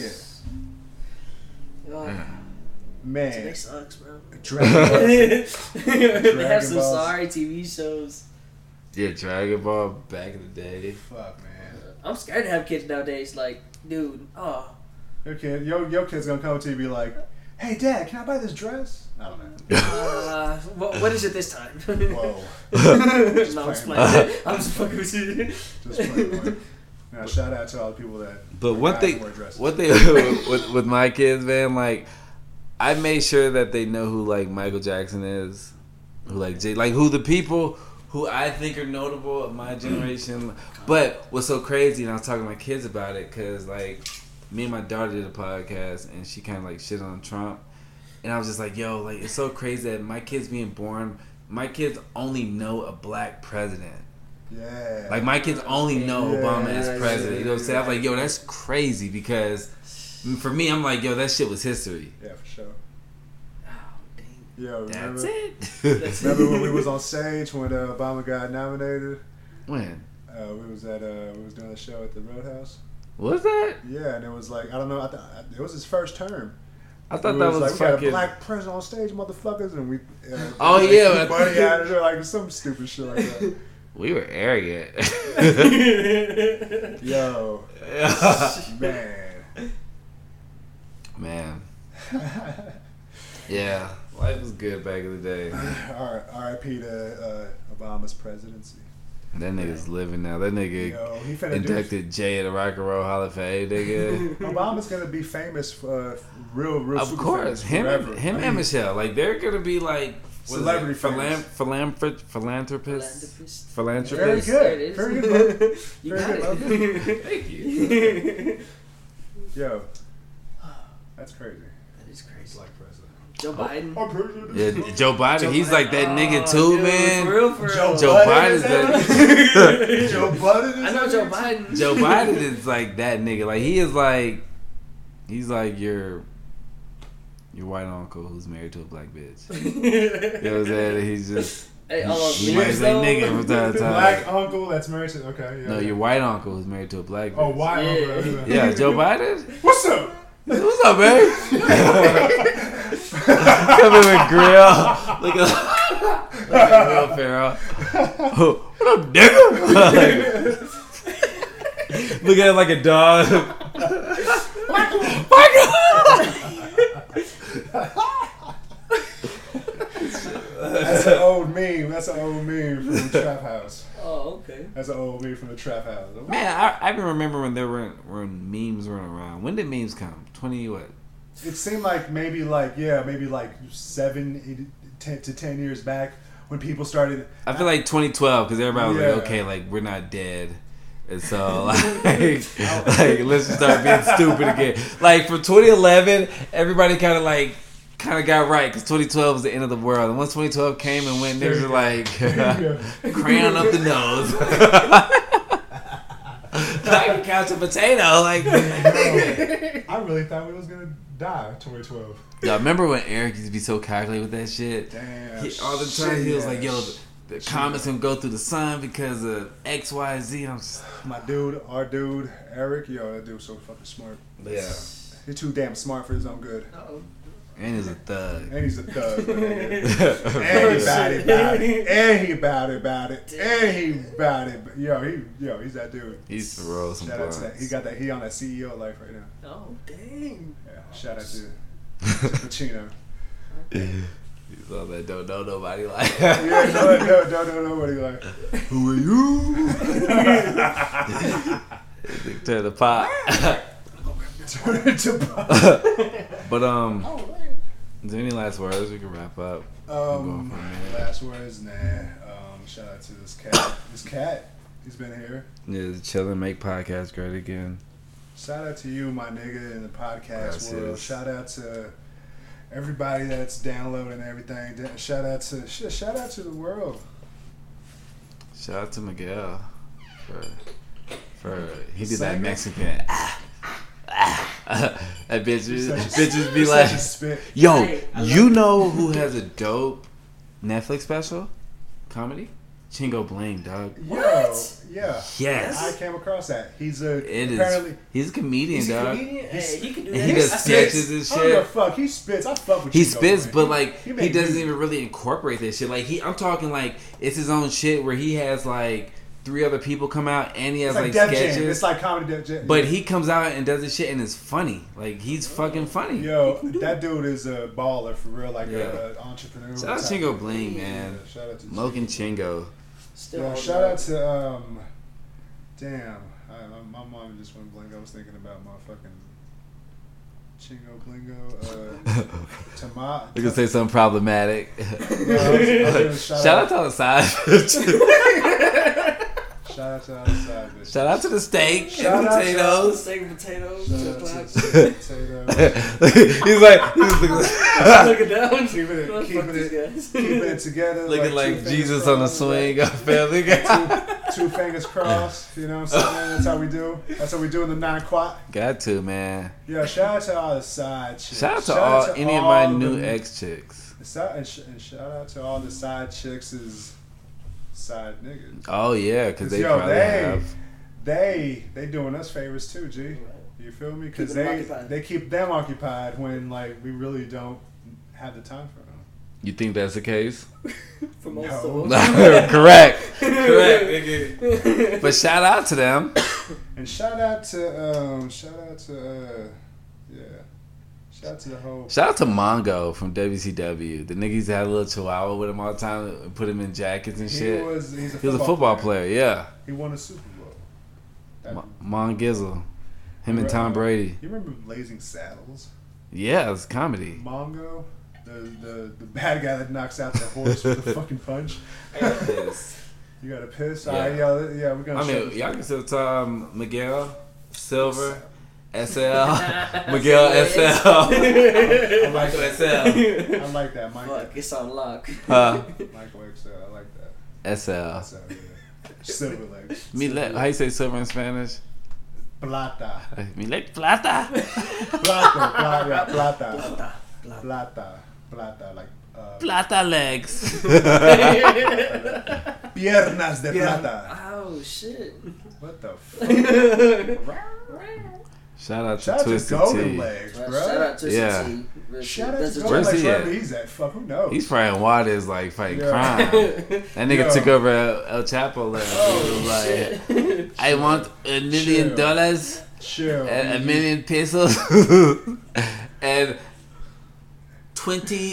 Man. Today sucks, bro. Dragon Ball. They have some sorry TV shows. Yeah, Dragon Ball back in the day. Fuck, man. I'm scared to have kids nowadays. Like, dude, your kid's gonna come to you and be like, "Hey, Dad, can I buy this dress?" I don't know. What is it this time? Whoa. I'm just fucking with you. Just playing. Now, shout out to all the people that. But one thing with my kids, man, like, I made sure that they know who like Michael Jackson is, who like who the people who I think are notable of my generation. But what's so crazy, and I was talking to my kids about it, because like me and my daughter did a podcast, and she kind of like shit on Trump, And I was just like, yo, like it's so crazy that my kids being born, my kids only know a black president. Yeah. Like my kids only know Obama as president. You know what I'm saying? I was like, yo, that's crazy because for me, I'm like, yo, that shit was history. Yeah, for sure. Yo, that's it. Remember when we was on stage when Obama got nominated? When? We was doing a show at the Roadhouse. Was that? Yeah, and it was like I don't know. It was his first term. I thought that was like fucking. We got a black president on stage, motherfuckers, and we. Oh like, yeah, money out of it, like some stupid shit like that. We were arrogant. Yo, man. Yeah, life was good back in the day. R.I.P. to Obama's presidency. That nigga's living now. That nigga inducted Jay in the Rock and Roll Hall of Fame, nigga. Obama's gonna be famous for real. Of course, him and Michelle, like they're gonna be like celebrity philanthropists. Very good. Very good. Bro. You got it. Thank you. Yo, that's crazy. That is crazy. Black president. Joe Biden. Yeah, Joe Biden. He's like that nigga too, dude, man. For real. Joe Biden's that. Joe Biden. I know Joe Biden. Joe Biden is like that nigga. Like he is like, he's like your white uncle who's married to a black bitch. You know what I'm saying? He's just. Hey, he might say nigga from time to time. Black uncle that's married to No, your white uncle who's married to a black bitch. Oh, white uncle. Yeah, Joe Biden. What's up? What's up, man? Come in with grill. Look at Will Ferrell. What up, nigga? Look at him like a dog. That's an old meme. That's an old meme from the Trap House. Oh, okay. That's an old meme from the Trap House. Man, I even remember when there were memes running around. When did memes come? 20 what? It seemed like maybe 7 to 10 years back when people started. I feel like 2012 because everybody was like, okay, like we're not dead. And so, like let's just start being stupid again. Like, for 2011, everybody kind of got right because 2012 was the end of the world. And once 2012 came and went, they were like, crayon up the nose. Like a couch of potato. Like, I really thought we was going to die 2012. Yeah, remember when Eric used to be so calculated with that shit? Damn. All the time he was like, yo, the comets can go through the sun because of X, Y, Z. I'm just... Our dude, Eric, yo, that dude's so fucking smart. Yeah. He's too damn smart for his own good. Uh-oh. And he's a thug. And he about it. Yo, he's that dude. He's for real. Shout out to that. He on that CEO life right now. Oh, dang. Yeah. Shout out to Pacino. He's all that don't know nobody like. Don't know nobody like. Who are you? Turn the pot. Turn it to pot. But is there any last words we can wrap up? Last words, nah. Shout out to this cat. He's been here. Yeah, chilling, make podcast great again. Shout out to you, my nigga, in the podcast world. Yes. Shout out to everybody that's downloading everything. Shout out to the world. Shout out to Miguel for he did that Mexican. That bitches be like, yo, you know who has a dope Netflix special comedy? Chingo Bling, dog. What? Yeah. Yes. I came across that. He's a comedian, dog. Hey, he can do that. And he does sketches and I don't give a shit. fuck. He spits. I fuck with He Chingo spits, Bling. but like he doesn't even really incorporate that shit. Like I'm talking like it's his own shit where he has like 3 other people come out and he has like sketches. Jam. It's like comedy Def Jam. But he comes out and does this shit and it's funny. Like he's fucking funny. Yo, that dude is a baller for real. Like an entrepreneur. Shout out Chingo Bling, man. Yeah, shout out to Moken Chingo. Yo, shout out to damn. My mom just went blank. I was thinking about my fucking Chingo Blingo. You can say something problematic. Shout out to all the side. Shout Shout out to all the side bitches. Shout out to the steak Shout and out potatoes. Steak and potatoes. He's like, looking down. Keeping it together. Looking like Jesus on the swing. I feel two fingers crossed. You know what I'm saying? That's how we do. That's how we do in the 9 quad. Got to, man. Yeah, shout out to all the side chicks. Shout out to any of my new ex chicks. And shout out to all the side chicks' side niggas. Oh yeah, because they probably have. They doing us favors too, G. You feel me? Because they keep them occupied when like we really don't have the time for them. You think that's the case? For most of them. Correct. Nigga. But shout out to them. And shout out to the whole. Shout out to Mongo from WCW. The niggas had a little chihuahua with him all the time and put him in jackets and shit. He was a football player, yeah. He won a Super Bowl. Mon Gizzle. Him and Tom Brady. You remember Blazing Saddles? Yeah, it's comedy. Mongo, the bad guy that knocks out the horse with a fucking punch. You got to piss? Yeah. Alright, yeah, we're gonna. I mean, y'all can still Miguel Silver. SL, Miguel SL, I like SL. I like that, Mike. Fuck, it's on lock. Michael XL, I like that. SL. Yeah. Silver legs. How you say silver in Spanish? Plata. Mi leg plata. Plata, like. Plata legs. Piernas de plata. Oh shit. What the fuck? Shout out to Twisted Golden T. Legs, bro. Shout out to Yeah. T. Shout out to Where's Golden Legs, he at? wherever he's at. Fuck, who knows? He's fighting Waters like fighting crime. That nigga took over El Chapo last. He was like, I want $1 million, Chill. $1 million pesos, and 20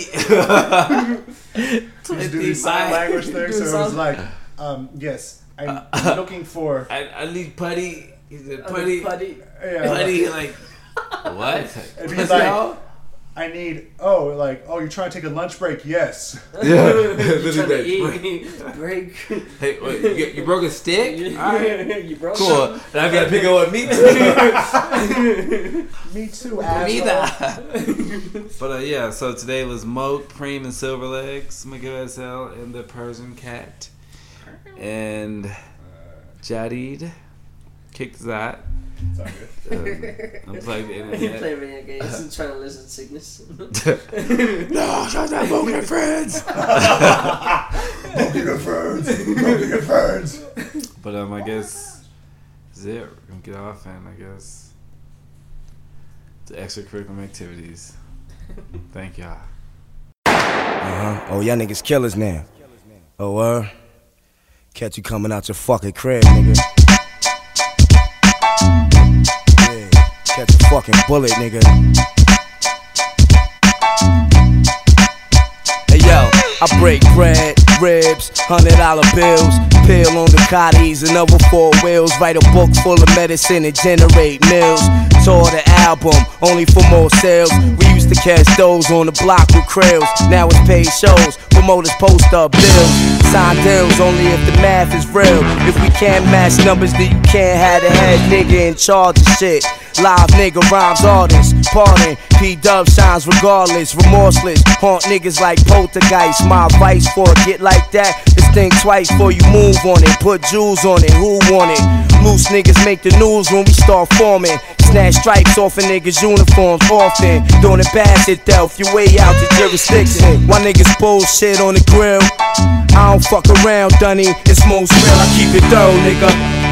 He's doing sign language thing, so it was like, yes, I'm looking for. I need putty. He said putty. Yeah. Putty, like, what? And he's like, I need, you're trying to take a lunch break? Yes. Yeah. You trying to eat, break. Hey, wait, you broke a stick? All right. You broke cool. Now I gotta pick up what me too. Me too, asshole. But yeah, so today was Moke, Preem, and Silver Legs, Miguel SL, and the Persian Cat. And Jadid kicked that. Unplugged the He internet. playing video games and trying to listen to Sickness. No, shut that Moke and Friends. Moke and Friends. But I guess that's it. We're gonna get off and I guess the extracurricular activities. Thank y'all. Oh, y'all niggas killers now. Oh, catch you coming out your fucking crib, nigga. Yeah, catch a fucking bullet, nigga. Hey yo, I break bread, ribs, $100 bills, pill on Ducatis and other 4 wheels. Write a book full of medicine and generate mills. Tour the album, only for more sales. We used to catch those on the block with krills. Now it's paid shows, promoters post up bills. Sign deals only if the math is real. If we can't match numbers, then you can't have the head nigga in charge of shit. Live nigga rhymes artists, pardon. P-Dub shines regardless, remorseless. Haunt niggas like poltergeist. My advice for a get like that is think twice before you move on it. Put jewels on it, who want it? Loose niggas make the news when we start forming. Snatch stripes off a niggas' uniforms often. Doing it bad at Delph, you way out the jurisdiction. Why niggas bullshit on the grill? I don't fuck around, Dunny. It's most real, I keep it thorough, nigga.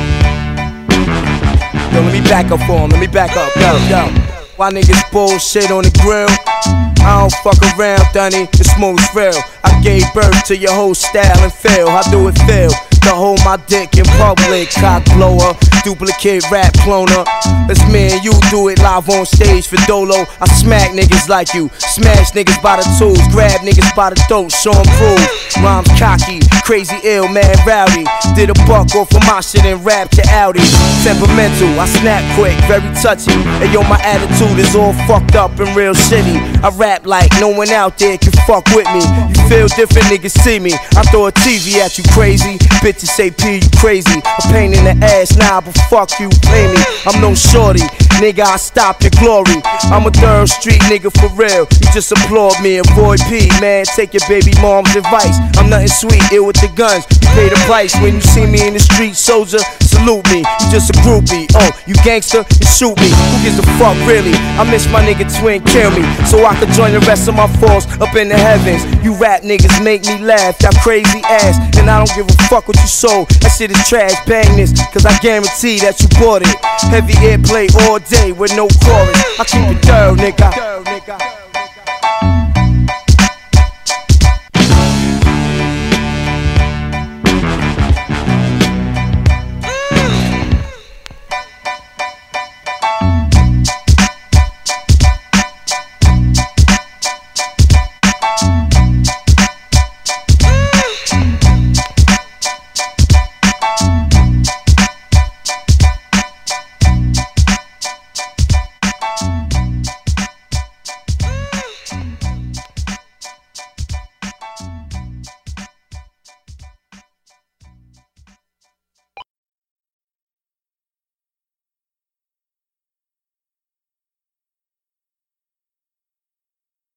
Yo, let me back up for him, let me back up, yo. Why niggas bullshit on the grill? I don't fuck around, Dunny, it's most real. I gave birth to your whole style and feel. How do it feel to hold my dick in public? Cock blower, duplicate rap cloner. Let's me and you do it live on stage for Dolo. I smack niggas like you, smash niggas by the tools, grab niggas by the throat, show 'em proof. Rhymes cocky, crazy ill, mad rowdy. Did a buck off of my shit and rapped to Audi. Temperamental, I snap quick, very touchy. And yo, my attitude is all fucked up and real shitty. I rap like no one out there can fuck with me. You feel different, niggas see me. I throw a TV at you, crazy. Bitches say P, you crazy. A pain in the ass, nah, but fuck you, play me. I'm no shorty, nigga, I stop your glory. I'm a third street nigga for real. You just applaud me, avoid P, man. Take your baby mom's advice. I'm nothing sweet, ill with the guns. You pay the price when you see me in the street, soldier. Salute me, you just a groupie. Oh, you gangster, you shoot me. Who gives a fuck, really? I miss my nigga Twin, kill me, so I could join the rest of my foes up in the heavens. You rap niggas make me laugh, that crazy ass, and I don't give a fuck what you sold. That shit is trash, bang this, cause I guarantee that you bought it. Heavy airplay all day with no chorus. I keep it thorough, nigga.